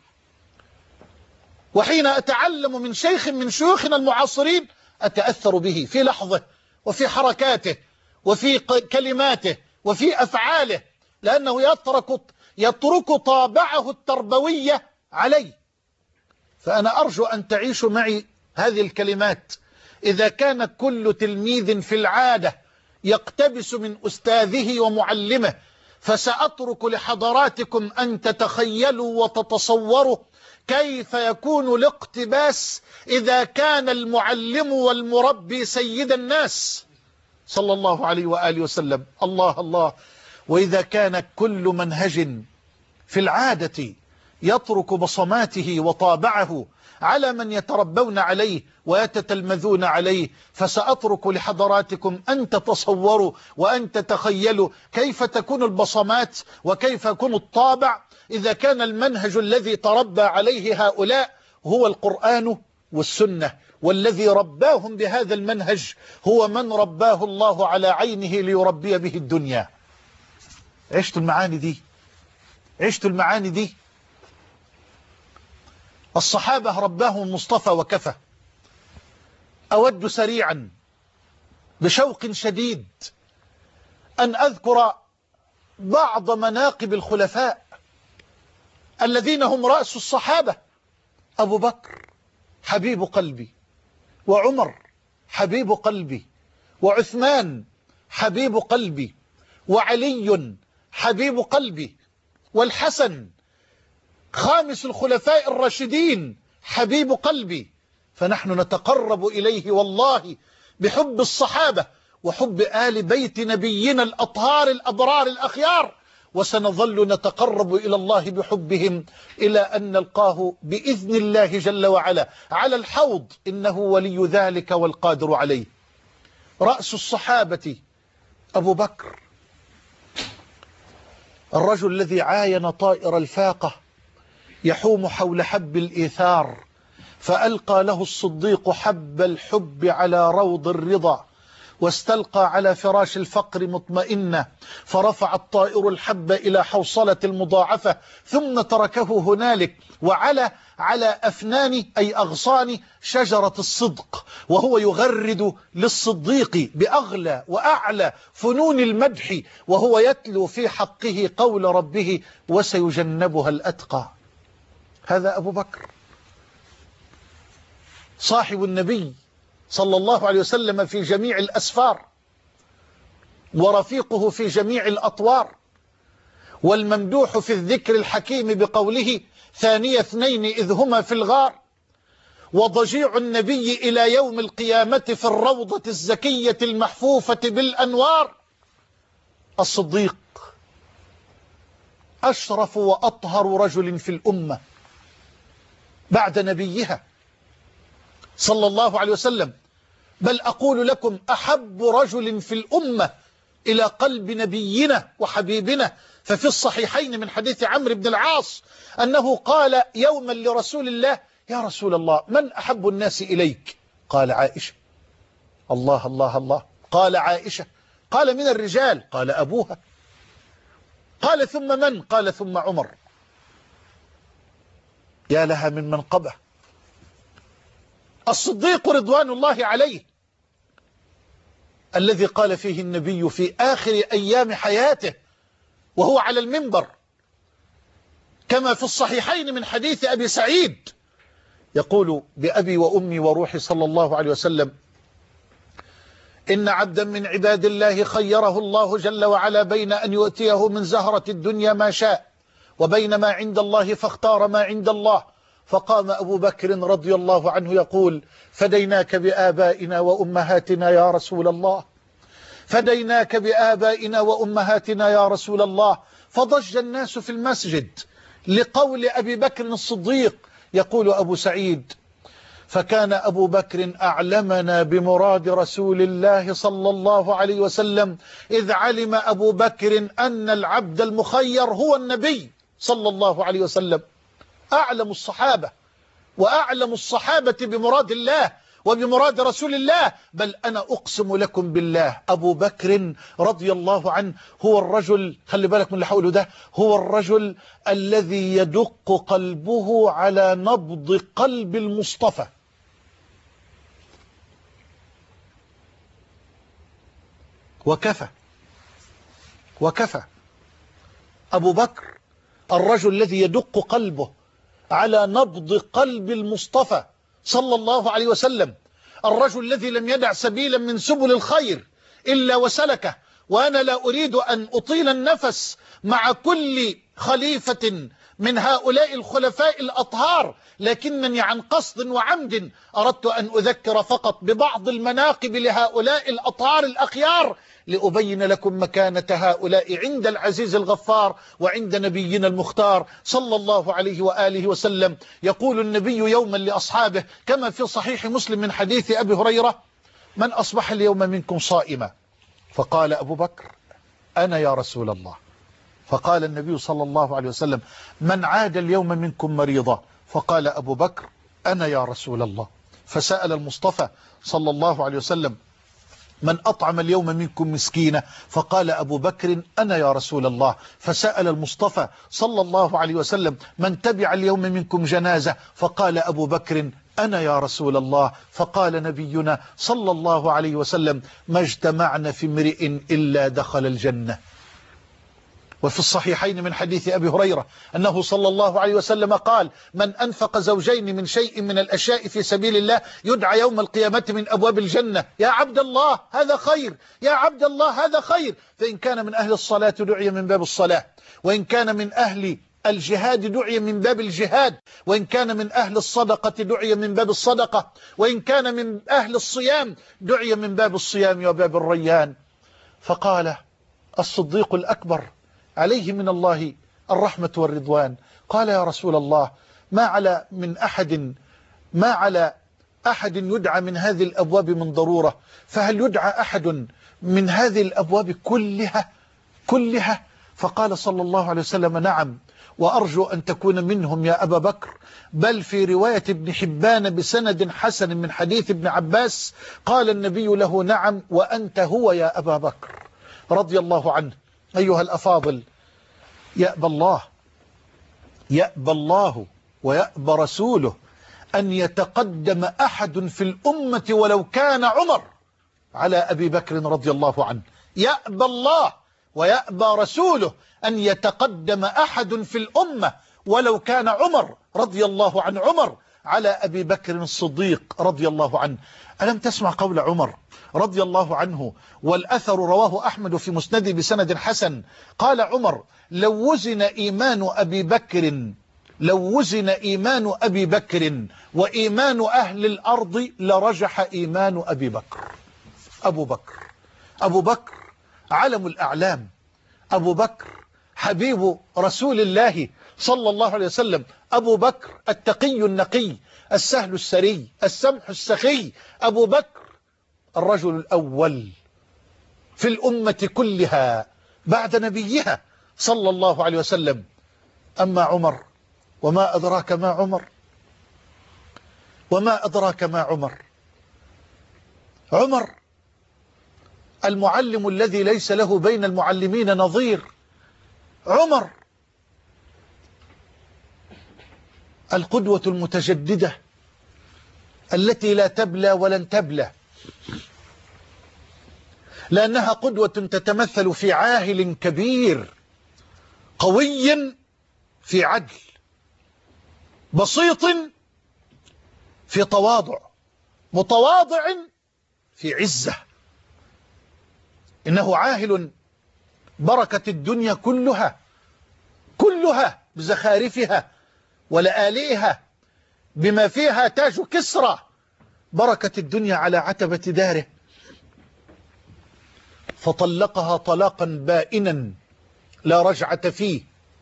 وحين أتعلم من شيخ من شيوخنا المعاصرين أتأثر به في لحظة وفي حركاته وفي كلماته وفي أفعاله، لأنه يترك طابعه التربوية علي. فأنا أرجو أن تعيشوا معي هذه الكلمات: إذا كان كل تلميذ في العادة يقتبس من أستاذه ومعلمه، فسأترك لحضراتكم أن تتخيلوا وتتصوروا كيف يكون الاقتباس إذا كان المعلم والمربي سيد الناس صلى الله عليه وآله وسلم. الله الله. وإذا كان كل منهج في العادة يترك بصماته وطابعه على من يتربون عليه ويتتلمذون عليه. فسأترك لحضراتكم أن تتصوروا وأن تتخيلوا كيف تكون البصمات وكيف يكون الطابع إذا كان المنهج الذي تربى عليه هؤلاء هو القرآن والسنة، والذي رباهم بهذا المنهج هو من رباه الله على عينه ليربي به الدنيا. عشتوا المعاني دي؟ عشتوا المعاني دي؟ الصحابة رباهم المصطفى وكفى. أود سريعا بشوق شديد أن أذكر بعض مناقب الخلفاء الذين هم رأس الصحابة. أبو بكر حبيب قلبي، وعمر حبيب قلبي، وعثمان حبيب قلبي، وعلي حبيب قلبي، والحسن خامس الخلفاء الراشدين حبيب قلبي. فنحن نتقرب إليه والله بحب الصحابة وحب آل بيت نبينا الأطهار الأبرار الأخيار، وسنظل نتقرب إلى الله بحبهم إلى أن نلقاه بإذن الله جل وعلا على الحوض، إنه ولي ذلك والقادر عليه. رأس الصحابة أبو بكر، الرجل الذي عاين طائر الفاقة يحوم حول حب الإيثار، فألقى له الصديق حب الحب على روض الرضا، واستلقى على فراش الفقر مطمئنة، فرفع الطائر الحب إلى حوصلة المضاعفة ثم تركه هنالك وعلى أفنان أي أغصان شجرة الصدق، وهو يغرد للصديق بأغلى وأعلى فنون المدح، وهو يتلو في حقه قول ربه وسيجنبها الأتقى. هذا أبو بكر صاحب النبي صلى الله عليه وسلم في جميع الأسفار، ورفيقه في جميع الأطوار، والممدوح في الذكر الحكيم بقوله ثاني اثنين إذ هما في الغار، وضجيع النبي إلى يوم القيامة في الروضة الزكية المحفوفة بالأنوار. الصديق أشرف وأطهر رجل في الأمة بعد نبيها صلى الله عليه وسلم، بل أقول لكم أحب رجل في الأمة إلى قلب نبينا وحبيبنا. ففي الصحيحين من حديث عمرو بن العاص أنه قال يوما لرسول الله: يا رسول الله، من أحب الناس إليك؟ قال عائشة. الله الله الله، قال عائشة. قال من الرجال؟ قال أبوها. قال ثم من؟ قال ثم عمر. يا لها من منقبة. الصديق رضوان الله عليه الذي قال فيه النبي في آخر أيام حياته وهو على المنبر كما في الصحيحين من حديث أبي سعيد، يقول: بأبي وأمي وروحي صلى الله عليه وسلم، إن عبدا من عباد الله خيره الله جل وعلا بين أن يؤتيه من زهرة الدنيا ما شاء وبين ما عند الله، فاختار ما عند الله. فقام أبو بكر رضي الله عنه يقول: فديناك بآبائنا وأمهاتنا يا رسول الله، فديناك بآبائنا وأمهاتنا يا رسول الله. فضج الناس في المسجد لقول أبي بكر الصديق. يقول أبو سعيد: فكان أبو بكر أعلمنا بمراد رسول الله صلى الله عليه وسلم، إذ علم أبو بكر أن العبد المخير هو النبي صلى الله عليه وسلم. أعلم الصحابة وأعلم الصحابة بمراد الله وبمراد رسول الله. بل أنا أقسم لكم بالله أبو بكر رضي الله عنه هو الرجل، خلي بالك من اللي حوله ده، هو الرجل الذي يدق قلبه على نبض قلب المصطفى. وكفى أبو بكر الرجل الذي يدق قلبه على نبض قلب المصطفى صلى الله عليه وسلم، الرجل الذي لم يدع سبيلا من سبل الخير إلا وسلكه. وأنا لا أريد أن أطيل النفس مع كل خليفة من هؤلاء الخلفاء الأطهار، لكنني عن قصد وعمد أردت أن أذكر فقط ببعض المناقب لهؤلاء الأطهار الأخيار لأبين لكم مكانة هؤلاء عند العزيز الغفار وعند نبينا المختار صلى الله عليه وآله وسلم. يقول النبي يوما لأصحابه كما في صحيح مسلم من حديث أبي هريرة: من أصبح اليوم منكم صائما؟ فقال أبو بكر: أنا يا رسول الله. فقال النبي صلى الله عليه وسلم: من عاد اليوم منكم مريضا؟ فقال أبو بكر: أنا يا رسول الله. فسأل المصطفى صلى الله عليه وسلم: من أطعم اليوم منكم مسكينة؟ فقال أبو بكر: أنا يا رسول الله. فسأل المصطفى صلى الله عليه وسلم: من تبع اليوم منكم جنازة؟ فقال أبو بكر: أنا يا رسول الله. فقال نبينا صلى الله عليه وسلم: ما اجتمعنا في امرئ إلا دخل الجنة. وفي الصحيحين من حديث أبي هريرة أنه صلى الله عليه وسلم قال: من أنفق زوجين من شيء من الأشياء في سبيل الله يدعى يوم القيامة من أبواب الجنة. يا عبد الله هذا خير، يا عبد الله هذا خير. فإن كان من أهل الصلاة دعي من باب الصلاة، وإن كان من أهل الجهاد دعي من باب الجهاد، وإن كان من أهل الصدقة دعي من باب الصدقة، وإن كان من أهل الصيام دعي من باب الصيام وباب الريان. فقال الصديق الأكبر عليه من الله الرحمة والرضوان: قال يا رسول الله ما على أحد يدعى من هذه الأبواب من ضرورة، فهل يدعى أحد من هذه الأبواب كلها؟ فقال صلى الله عليه وسلم: نعم، وأرجو أن تكون منهم يا أبا بكر. بل في رواية ابن حبان بسند حسن من حديث ابن عباس قال النبي له: نعم وأنت هو يا أبا بكر رضي الله عنه. أيها الأفاضل، يأبى الله ويأبى رسوله أن يتقدم أحد في الأمة ولو كان عمر على أبي بكر رضي الله عنه. يأبى الله ويأبى رسوله أن يتقدم أحد في الأمة ولو كان عمر رضي الله عن عمر على أبي بكر الصديق رضي الله عنه. ألم تسمع قول عمر رضي الله عنه؟ والأثر رواه أحمد في مسنده بسند حسن. قال عمر: لو وزن إيمان أبي بكر وإيمان أهل الأرض لرجح إيمان أبي بكر. أبو بكر علم الأعلام، أبو بكر حبيب رسول الله صلى الله عليه وسلم، أبو بكر التقي النقي السهل السري السمح السخي، أبو بكر الرجل الأول في الأمة كلها بعد نبيها صلى الله عليه وسلم. أما عمر، وما أدراك ما عمر. عمر المعلم الذي ليس له بين المعلمين نظير. عمر القدوة المتجددة التي لا تبلى ولن تبلى، لأنها قدوة تتمثل في عاهل كبير قوي في عدل، بسيط في تواضع، متواضع في عزة. إنه عاهل بركة الدنيا كلها بزخارفها ولآلئها، بما فيها تاج كسرى، بركة الدنيا على عتبة داره، فطلقها طلاقا بائنا لا رجعة فيه،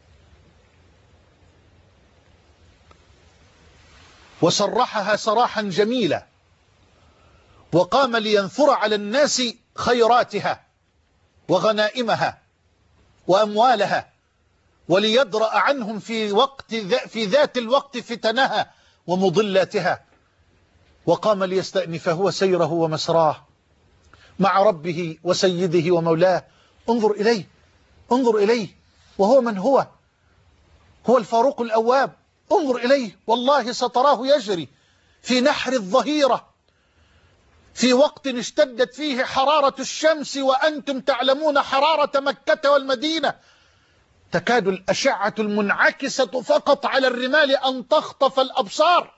وسرحها سراحا جميلا، وقام لينثر على الناس خيراتها وغنائمها وأموالها، وليدرأ عنهم في ذات الوقت فتنها ومضلاتها، وقام ليستأنف هو سيره ومسراه مع ربه وسيده ومولاه. انظر إليه وهو من هو الفاروق الأواب. انظر إليه، والله ستراه يجري في نحر الظهيرة في وقت اشتدت فيه حرارة الشمس، وأنتم تعلمون حرارة مكة والمدينة، تكاد الأشعة المنعكسة فقط على الرمال أن تخطف الأبصار.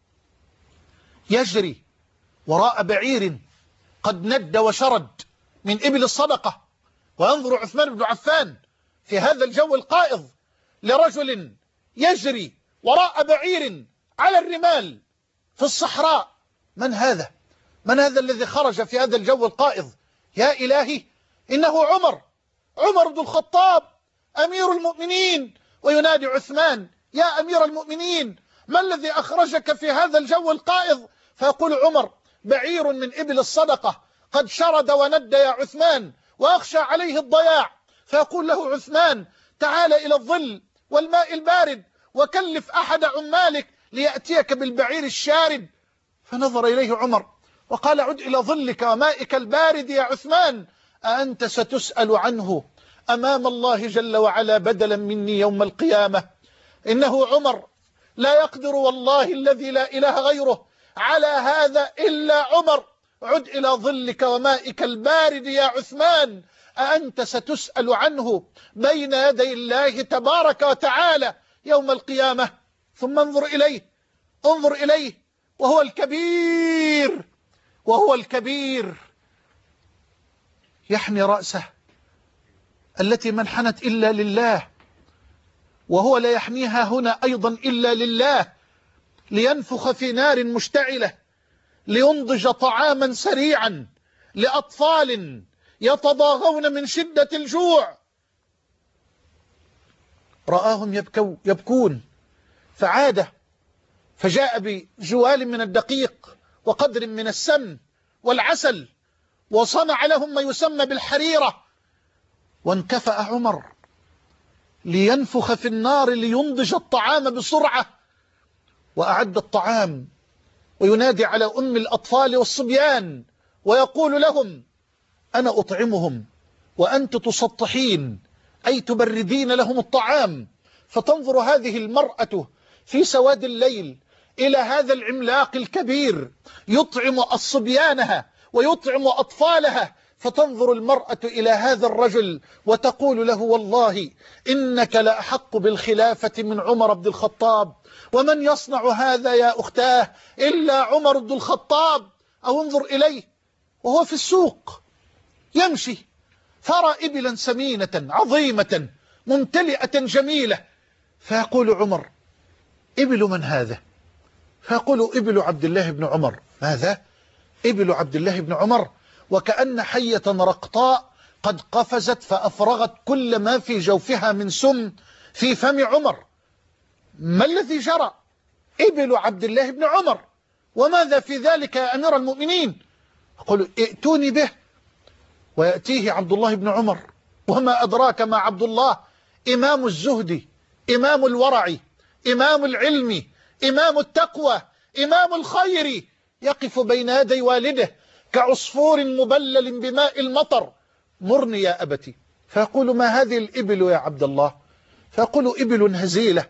يجري وراء بعير قد ند وشرد من إبل الصدقة، وينظر عثمان بن عفان في هذا الجو القائض لرجل يجري وراء بعير على الرمال في الصحراء. من هذا؟ من هذا الذي خرج في هذا الجو القائض؟ يا إلهي، إنه عمر بن الخطاب أمير المؤمنين. وينادي عثمان: يا أمير المؤمنين، ما الذي أخرجك في هذا الجو القائض؟ فيقول عمر: بعير من إبل الصدقة قد شرد وند يا عثمان، وأخشى عليه الضياع. فيقول له عثمان: تعال إلى الظل والماء البارد، وكلف أحد عمالك ليأتيك بالبعير الشارد. فنظر إليه عمر وقال: عد إلى ظلك ومائك البارد يا عثمان، أأنت ستسأل عنه أمام الله جل وعلا بدلا مني يوم القيامة؟ إنه عمر لا يقدر والله الذي لا إله غيره على هذا إلا عمر. عد إلى ظلك ومائك البارد يا عثمان، أأنت ستسأل عنه بين يدي الله تبارك وتعالى يوم القيامة. ثم انظر إليه وهو الكبير يحني رأسه التي ما انحنت إلا لله، وهو لا يحنيها هنا أيضا إلا لله، لينفخ في نار مشتعلة، لينضج طعاما سريعا لأطفال يتضاغون من شدة الجوع. رآهم يبكون فعاد، فجاء بجوال من الدقيق وقدر من السمن والعسل، وصنع لهم ما يسمى بالحريرة. وانكفأ عمر لينفخ في النار لينضج الطعام بسرعة، وأعد الطعام، وينادي على أم الأطفال والصبيان ويقول لهم: أنا أطعمهم وأنت تسطحين، أي تبردين لهم الطعام. فتنظر هذه المرأة في سواد الليل إلى هذا العملاق الكبير يطعم الصبيانها ويطعم أطفالها، فتنظر المرأة إلى هذا الرجل وتقول له: والله إنك لأحق بالخلافة من عمر بن الخطاب، ومن يصنع هذا يا أختاه إلا عمر بن الخطاب. أو انظر إليه وهو في السوق يمشي، فرى إبلا سمينة عظيمة ممتلئة جميلة، فيقول عمر: إبل من هذا؟ فيقول: إبل عبد الله بن عمر. ماذا؟ إبل عبد الله بن عمر؟ وكأن حية رقطاء قد قفزت فأفرغت كل ما في جوفها من سم في فم عمر. ما الذي جرى؟ إبل عبد الله بن عمر، وماذا في ذلك يا أمير المؤمنين؟ يقول: ائتوني به. ويأتيه عبد الله بن عمر، وما أدراك ما عبد الله، إمام الزهد، إمام الورع، إمام العلم، إمام التقوى، إمام الخير، يقف بين يدي والده كعصفور مبلل بماء المطر: مرني يا أبتي. فيقول: ما هذه الإبل يا عبد الله؟ فيقول: إبل هزيلة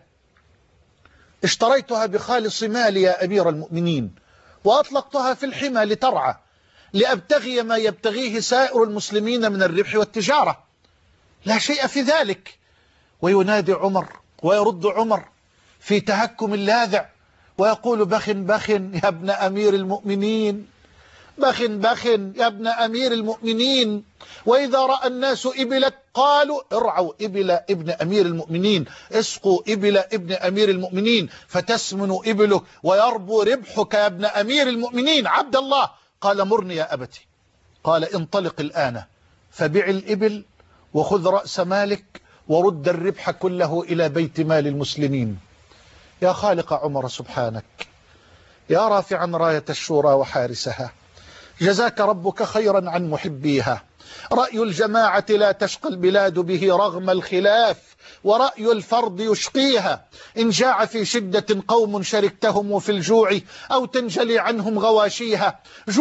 اشتريتها بخالص مالي يا أمير المؤمنين، وأطلقتها في الحمى لترعى، لأبتغي ما يبتغيه سائر المسلمين من الربح والتجارة، لا شيء في ذلك. وينادي عمر ويرد عمر في تهكم لاذع ويقول: بخ بخ يا ابن أمير المؤمنين، بخ بخ يا ابن أمير المؤمنين. وإذا رأى الناس إبلك قالوا: ارعوا إبل ابن أمير المؤمنين، اسقوا إبل ابن أمير المؤمنين فتسمن إبلك ويربو ربحك يا ابن أمير المؤمنين. عبد الله قال: مرني يا أبتي. قال: انطلق الآن فبع الإبل وخذ رأس مالك ورد الربح كله إلى بيت مال المسلمين. يا خالق عمر سبحانك، يا رافعا راية الشورى وحارسها، جزاك ربك خيرا عن محبيها. رأي الجماعة لا تشقى البلاد به رغم الخلاف، ورأي الفرد يشقيها. إن جاع في شدة قوم شركتهم في الجوع، أو تنجلي عنهم غواشيها.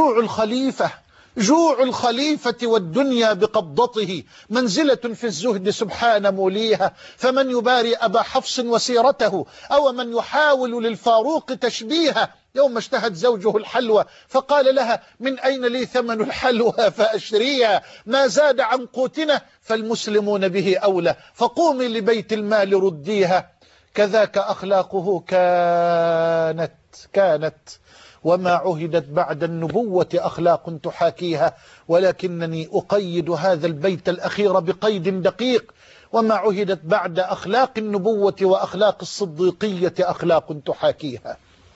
جوع الخليفة والدنيا بقبضته، منزلة في الزهد سبحان موليها. فمن يباري أبا حفص وسيرته، أو من يحاول للفاروق تشبيها. يوم اشتهت زوجه الحلوى فقال لها: من أين لي ثمن الحلوى فأشريها؟ ما زاد عن قوتنا فالمسلمون به أولى، فقومي لبيت المال رديها. كذاك أخلاقه كانت، وما عهدت بعد النبوة أخلاق تحاكيها، ولكنني أقيد هذا البيت الأخير بقيد دقيق: وما عهدت بعد أخلاق النبوة وأخلاق الصديقية أخلاق تحاكيها.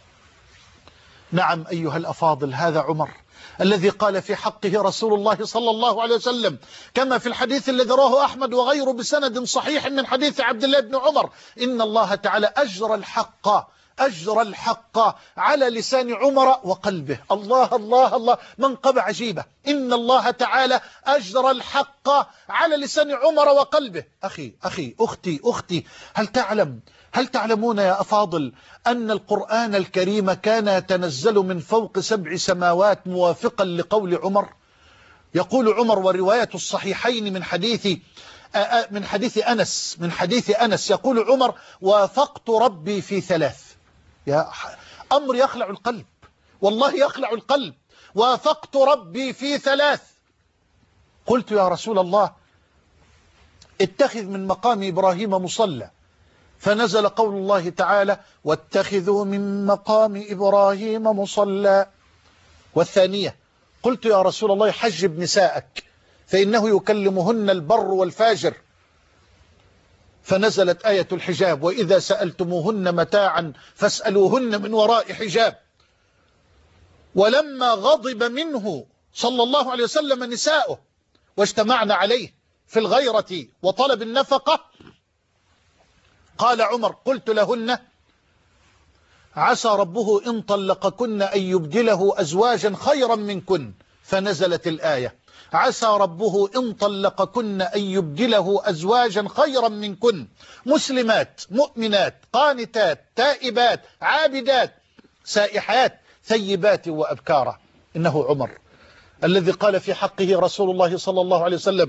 نعم أيها الأفاضل، هذا عمر الذي قال في حقه رسول الله صلى الله عليه وسلم كما في الحديث الذي رواه أحمد وغيره بسند صحيح من حديث عبد الله بن عمر: إن الله تعالى أجرى الحق على لسان عمر وقلبه. الله الله الله، منقبة عجيبة. إن الله تعالى أجرى الحق على لسان عمر وقلبه. أخي أختي، هل تعلمون يا أفاضل أن القرآن الكريم كان يتنزل من فوق 7 سماوات موافقا لقول عمر؟ يقول عمر، ورواية الصحيحين من حديث أنس يقول عمر: وافقت ربي في 3. يا أمر يخلع القلب، والله يخلع القلب. وافقت ربي في 3. قلت يا رسول الله اتخذ من مقام إبراهيم مصلى، فنزل قول الله تعالى: واتخذوا من مقام إبراهيم مصلى. والثانية قلت يا رسول الله حجب نساءك فإنه يكلمهن البر والفاجر، فنزلت آية الحجاب: وإذا سألتموهن متاعا فاسألوهن من وراء حجاب. ولما غضب منه صلى الله عليه وسلم نساؤه واجتمعنا عليه في الغيرة وطلب النفقة، قال عمر: قلت لهن: عسى ربه إن طلقكن أن يبدله أزواجا خيرا منكن. فنزلت الآية: عسى ربه إن طلقكن أن يبدله أزواجا خيرا منكن، مسلمات مؤمنات قانتات تائبات عابدات سائحات ثيبات وأبكارا. إنه عمر الذي قال في حقه رسول الله صلى الله عليه وسلم: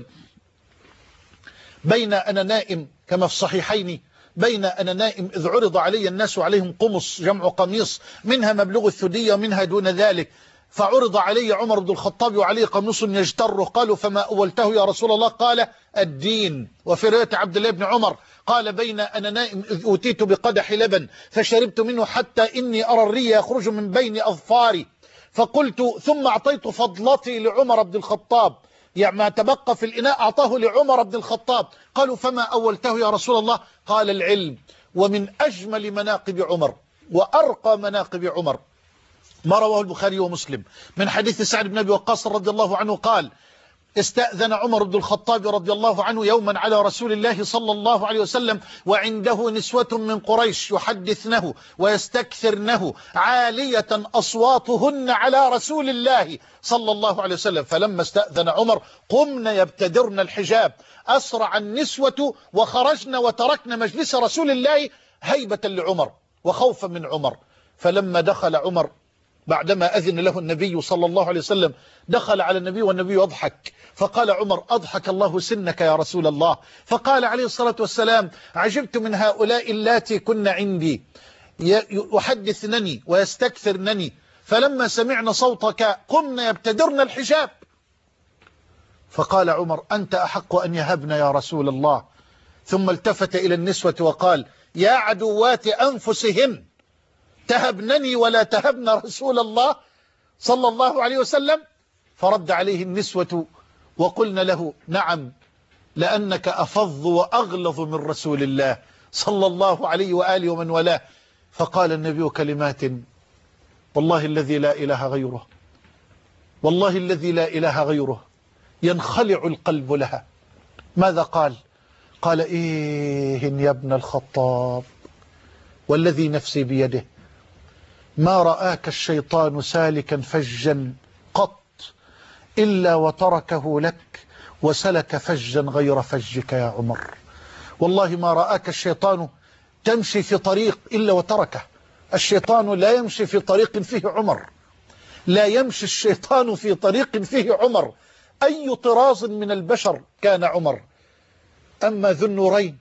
بين أنا نائم، كما في الصحيحين، بين أنا نائم إذ عرض علي الناس عليهم قمص، جمع قميص، منها مبلغ الثدية ومنها دون ذلك، فعرض علي عمر بن الخطاب وعليه قميص يجتره. قالوا: فما أولته يا رسول الله؟ قال: الدين. وفي رواية عبد الله بن عمر قال: بين أنا نائم إذ أوتيت بقدح لبن فشربت منه حتى إني أرى الري يخرج من بين أظفاري، فقلت ثم أعطيت فضلتي لعمر بن الخطاب، يعني ما تبقى في الإناء أعطاه لعمر بن الخطاب. قالوا: فما أولته يا رسول الله؟ قال: العلم. ومن أجمل مناقب عمر وأرقى مناقب عمر ما رواه البخاري ومسلم من حديث سعد بن أبي وقاص رضي الله عنه قال: استأذن عمر بن الخطاب رضي الله عنه يوما على رسول الله صلى الله عليه وسلم وعنده نسوة من قريش يحدثنه ويستكثرنه عالية أصواتهن على رسول الله صلى الله عليه وسلم. فلما استأذن عمر قمن يبتدرن الحجاب، أسرع النسوة وخرجن وتركن مجلس رسول الله هيبة لعمر وخوفا من عمر. فلما دخل عمر بعدما أذن له النبي صلى الله عليه وسلم دخل على النبي والنبي يضحك، فقال عمر: أضحك الله سنك يا رسول الله. فقال عليه الصلاة والسلام: عجبت من هؤلاء اللاتي كن عندي يحدثنني ويستكثرنني، فلما سمعنا صوتك قمنا يبتدرن الحجاب. فقال عمر: أنت أحق أن يهبن يا رسول الله. ثم التفت إلى النسوة وقال: يا عدوات أنفسهن تهبنني ولا تهبن رسول الله صلى الله عليه وسلم. فرد عليه النسوة وقلن له: نعم، لأنك أفظ وأغلظ من رسول الله صلى الله عليه وآله ومن والاه. فقال النبي كلمات والله الذي لا إله غيره، والله الذي لا إله غيره ينخلع القلب لها. ماذا قال؟ قال: إيه يا ابن الخطاب، والذي نفسي بيده ما رآك الشيطان سالكا فجا قط إلا وتركه لك وسلك فجا غير فجك يا عمر. والله ما رآك الشيطان تمشي في طريق إلا وتركه. الشيطان لا يمشي في طريق فيه عمر، لا يمشي الشيطان في طريق فيه عمر. أي طراز من البشر كان عمر. أما ذو النورين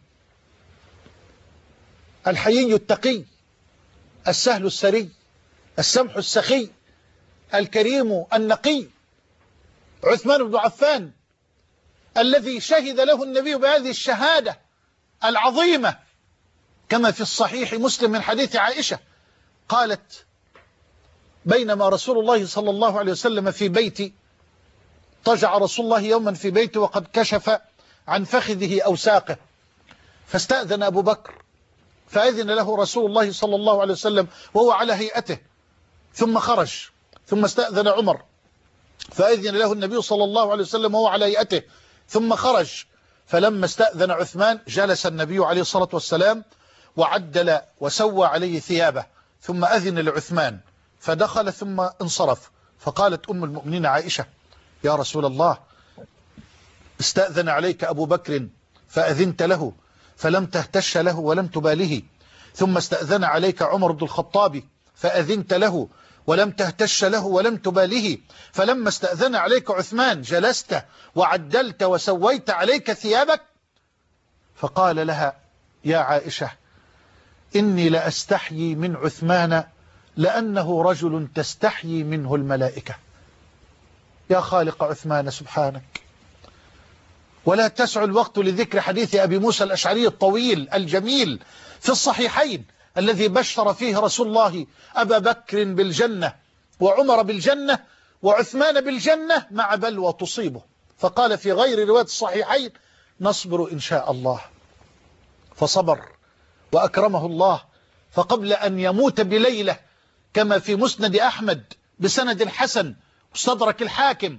الحيي التقي السهل السري السمح السخي الكريم النقي عثمان بن عفان الذي شهد له النبي بهذه الشهادة العظيمة كما في الصحيح مسلم من حديث عائشة قالت: بينما رسول الله صلى الله عليه وسلم في بيتي، اضطجع رسول الله يوما في بيتي وقد كشف عن فخذه أو ساقه، فاستأذن أبو بكر فأذن له رسول الله صلى الله عليه وسلم وهو على هيئته، ثم خرج، ثم استأذن عمر فأذن له النبي صلى الله عليه وسلم وهو على هيئته، ثم خرج. فلما استأذن عثمان جلس النبي عليه الصلاة والسلام وعدل وسوى عليه ثيابه، ثم أذن لعثمان فدخل ثم انصرف. فقالت أم المؤمنين عائشة: يا رسول الله، استأذن عليك أبو بكر فأذنت له فلم تهتش له ولم تباله، ثم استأذن عليك عمر بن الخطاب فأذنت له ولم تهتش له ولم تباله، فلما استأذن عليك عثمان جلست وعدلت وسويت عليك ثيابك. فقال لها: يا عائشة، إني لأستحيي من عثمان لأنه رجل تستحيي منه الملائكة. يا خالق عثمان سبحانك. ولا تسع الوقت لذكر حديث أبي موسى الأشعري الطويل الجميل في الصحيحين الذي بشر فيه رسول الله أبا بكر بالجنة وعمر بالجنة وعثمان بالجنة مع بلوى تصيبه، فقال في غير رواية الصحيحين: نصبر إن شاء الله. فصبر وأكرمه الله، فقبل أن يموت بليلة كما في مسند أحمد بسند حسن مستدرك الحاكم،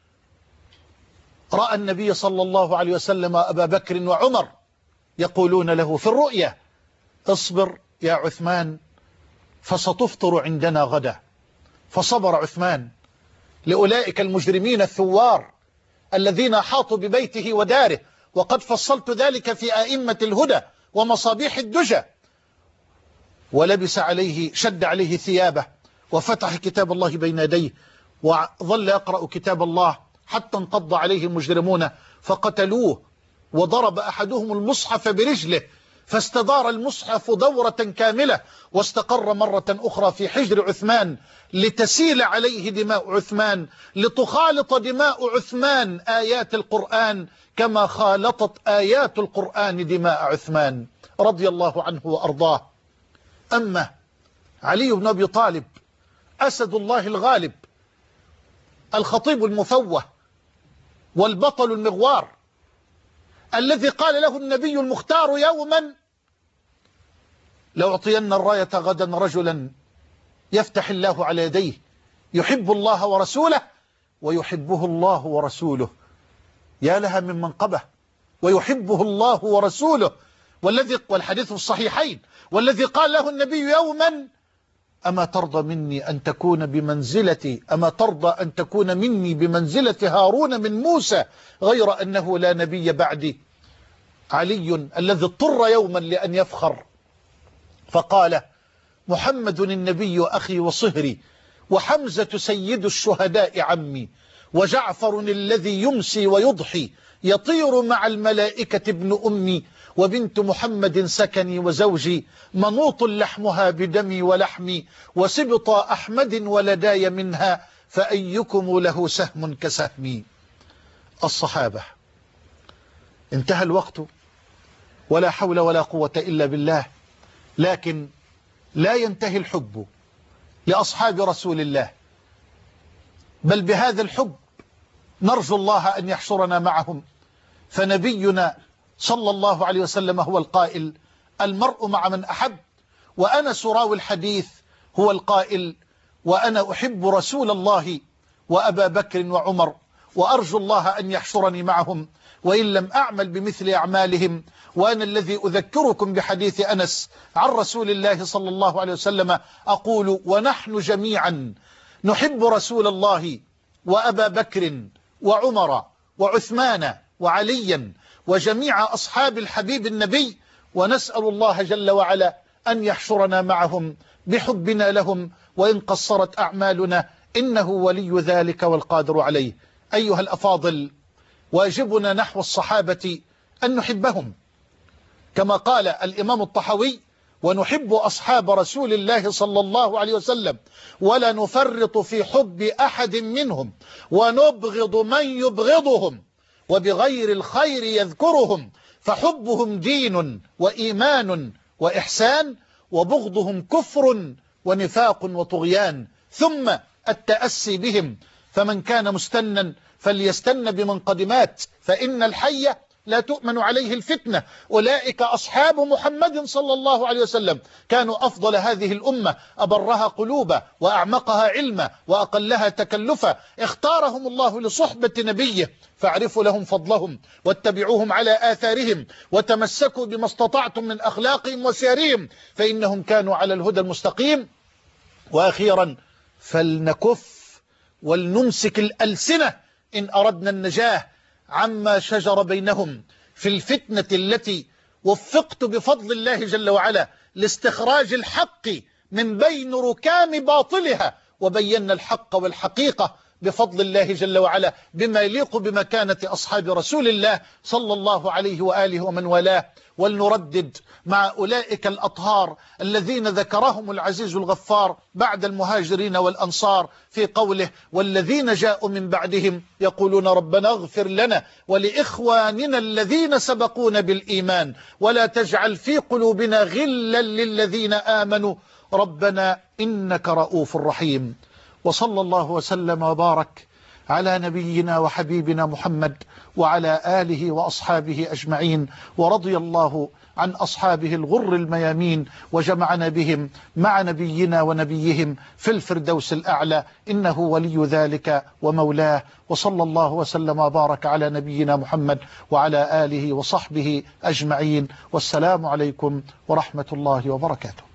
رأى النبي صلى الله عليه وسلم أبا بكر وعمر يقولون له في الرؤيا: اصبر يا عثمان فستفطر عندنا غدا. فصبر عثمان لأولئك المجرمين الثوار الذين أحاطوا ببيته وداره، وقد فصلت ذلك في أئمة الهدى ومصابيح الدجى. ولبس عليه، شد عليه ثيابه وفتح كتاب الله بين يديه وظل يقرأ كتاب الله حتى انقض عليه المجرمون فقتلوه، وضرب أحدهم المصحف برجله فاستدار المصحف دورة كاملة واستقر مرة أخرى في حجر عثمان لتسيل عليه دماء عثمان، لتخالط دماء عثمان آيات القرآن كما خالطت آيات القرآن دماء عثمان رضي الله عنه وأرضاه. أما علي بن أبي طالب أسد الله الغالب، الخطيب المفوه والبطل المغوار، الذي قال له النبي المختار يوما: لأعطين الراية غدا رجلا يفتح الله على يديه يحب الله ورسوله ويحبه الله ورسوله. يا لها من منقبة، ويحبه الله ورسوله، والحديث في الصحيحين، والذي قال له النبي يوما: أما ترضى مني أن تكون بمنزلتي، أما ترضى أن تكون مني بمنزلة هارون من موسى غير أنه لا نبي بعدي. علي الذي اضطر يوما لأن يفخر فقال: محمد النبي أخي وصهري، وحمزة سيد الشهداء عمي، وجعفر الذي يمسي ويضحي يطير مع الملائكة ابن أمي، وبنت محمد سكني وزوجي، منوط لحمها بدمي ولحمي، وسبط أحمد ولداي منها، فأيكم له سهم كسهمي. الصحابة. انتهى الوقت ولا حول ولا قوة إلا بالله، لكن لا ينتهي الحب لأصحاب رسول الله، بل بهذا الحب نرجو الله أن يحشرنا معهم. فنبينا صلى الله عليه وسلم هو القائل: المرء مع من أحب. وأنس راوي الحديث هو القائل: وأنا أحب رسول الله وأبا بكر وعمر، وأرجو الله أن يحشرني معهم وإن لم أعمل بمثل أعمالهم. وأنا الذي أذكركم بحديث أنس عن رسول الله صلى الله عليه وسلم أقول: ونحن جميعا نحب رسول الله وأبا بكر وعمر وعثمان وعليا وجميع أصحاب الحبيب النبي، ونسأل الله جل وعلا أن يحشرنا معهم بحبنا لهم وإن قصرت أعمالنا، إنه ولي ذلك والقادر عليه. أيها الأفاضل، واجبنا نحو الصحابة أن نحبهم كما قال الإمام الطحاوي: ونحب أصحاب رسول الله صلى الله عليه وسلم ولا نفرط في حب أحد منهم، ونبغض من يبغضهم، وبغير الخير يذكرهم، فحبهم دين وإيمان وإحسان، وبغضهم كفر ونفاق وطغيان. ثم التأسي بهم. فمن كان مستنا فليستن بمن قد مات، فإن الحي لا تؤمن عليه الفتنة. أولئك أصحاب محمد صلى الله عليه وسلم، كانوا أفضل هذه الأمة، أبرها قلوبا وأعمقها علما وأقلها تكلفا. اختارهم الله لصحبة نبيه، فاعرفوا لهم فضلهم واتبعوهم على آثارهم وتمسكوا بما استطعتم من أخلاقهم وسيرهم، فإنهم كانوا على الهدى المستقيم. وأخيرا فلنكف ولنمسك الألسنة إن أردنا النجاة عما شجر بينهم في الفتنة التي وفقت بفضل الله جل وعلا لاستخراج الحق من بين ركام باطلها، وبينا الحق والحقيقة بفضل الله جل وعلا بما يليق بمكانة أصحاب رسول الله صلى الله عليه وآله ومن والاه. ولنردد مع أولئك الأطهار الذين ذكرهم العزيز الغفار بعد المهاجرين والأنصار في قوله: والذين جاءوا من بعدهم يقولون ربنا اغفر لنا ولإخواننا الذين سبقونا بالإيمان ولا تجعل في قلوبنا غلا للذين آمنوا ربنا إنك رؤوف رحيم. وصلى الله وسلم وبارك على نبينا وحبيبنا محمد وعلى آله وأصحابه أجمعين، ورضي الله عن أصحابه الغر الميامين، وجمعنا بهم مع نبينا ونبيهم في الفردوس الأعلى، إنه ولي ذلك ومولاه. وصلى الله وسلم وبارك على نبينا محمد وعلى آله وصحبه أجمعين، والسلام عليكم ورحمة الله وبركاته.